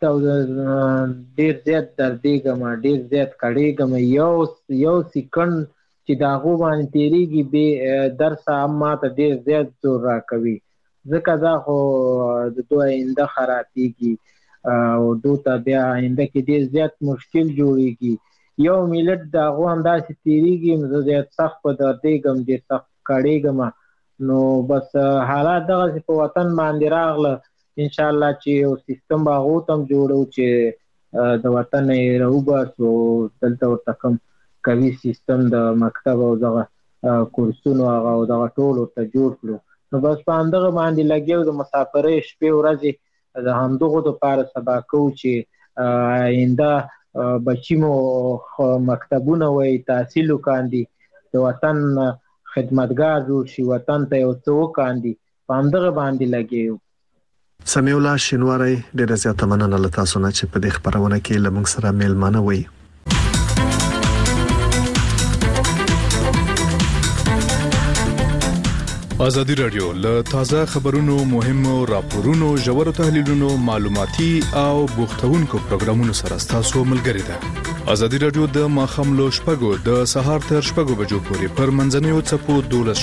دردېږم ډېر زیات کړېږم یو سیکنډ چې د هغو باندې تېرېږي بې درسه هم ماته ډېر زیات زور راکوي ځکه دا خو د دوی آینده خرابېږي او دوی ته بیا آینده کې ډېر زیات مشکل جوړېږي یو ملت د هغو همداسې تېرېږي زه زیات سخت په دردېږم ډېر سخت کړېږم نو بس حالات دغسې په وطن باندې راغله انشاءالله چې یو سیستم به هغو ته هم جوړو چې د وطن نه یې راوباسو دلته ورته کوم قوي سیستم د مکتب او دغه کورسونو هغه او دغه ټول ورته جوړ کړو نو بس په همدغه باندې لګیا د مسافرۍ شپې ورځې د همدغو دپاره سبا کوو چې آینده بچي مو مکتبونه وایي تحصیل وکاندي د وطن خدمتګار جوړ شي وطن ته یو څه وکاندي په همدغه باندې لګیا یو. سمیع الله شینواری ډیره زیاته مننه له تاسو نه چې په دې خبرونه کې له موږ سره میلمانه وئ. ازادي رادیو له تازه خبرونو مهمو راپورونو ژورو تحلیلونو معلوماتي او بوختونکو پروګرامونو سره تاسو ملګری ده. ازادي رادیو د ماخام لو شپږو د سهار تر شپږو بجو پورې پر منځنیو چپو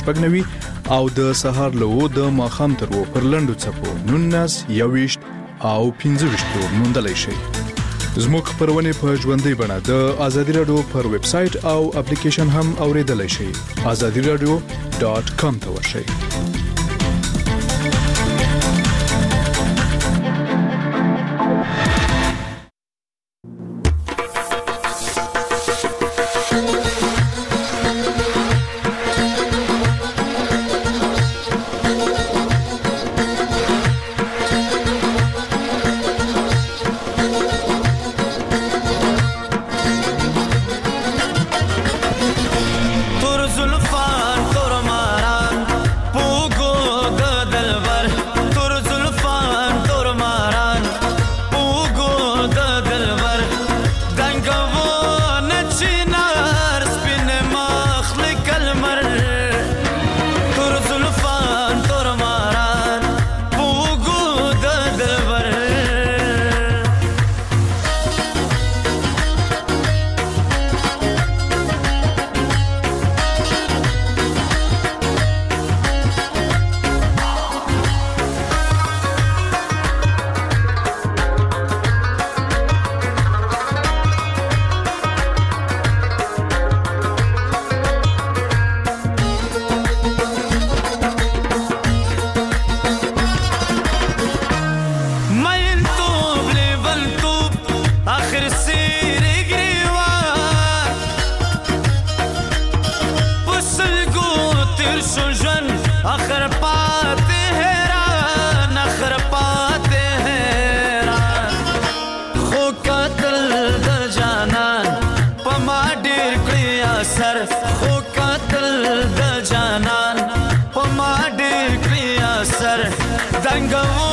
12:90 او د سهار له 2 د ماخام تر 2 پر لندو چپو 19 او 15 موندلای شي. زموږ خبرونه په ژوندۍ بڼه د ازادي رادیو پر ویب سټ او اپلیکیشن هم اوریدلای شئ. azadiradio.com ته ورشئ. Go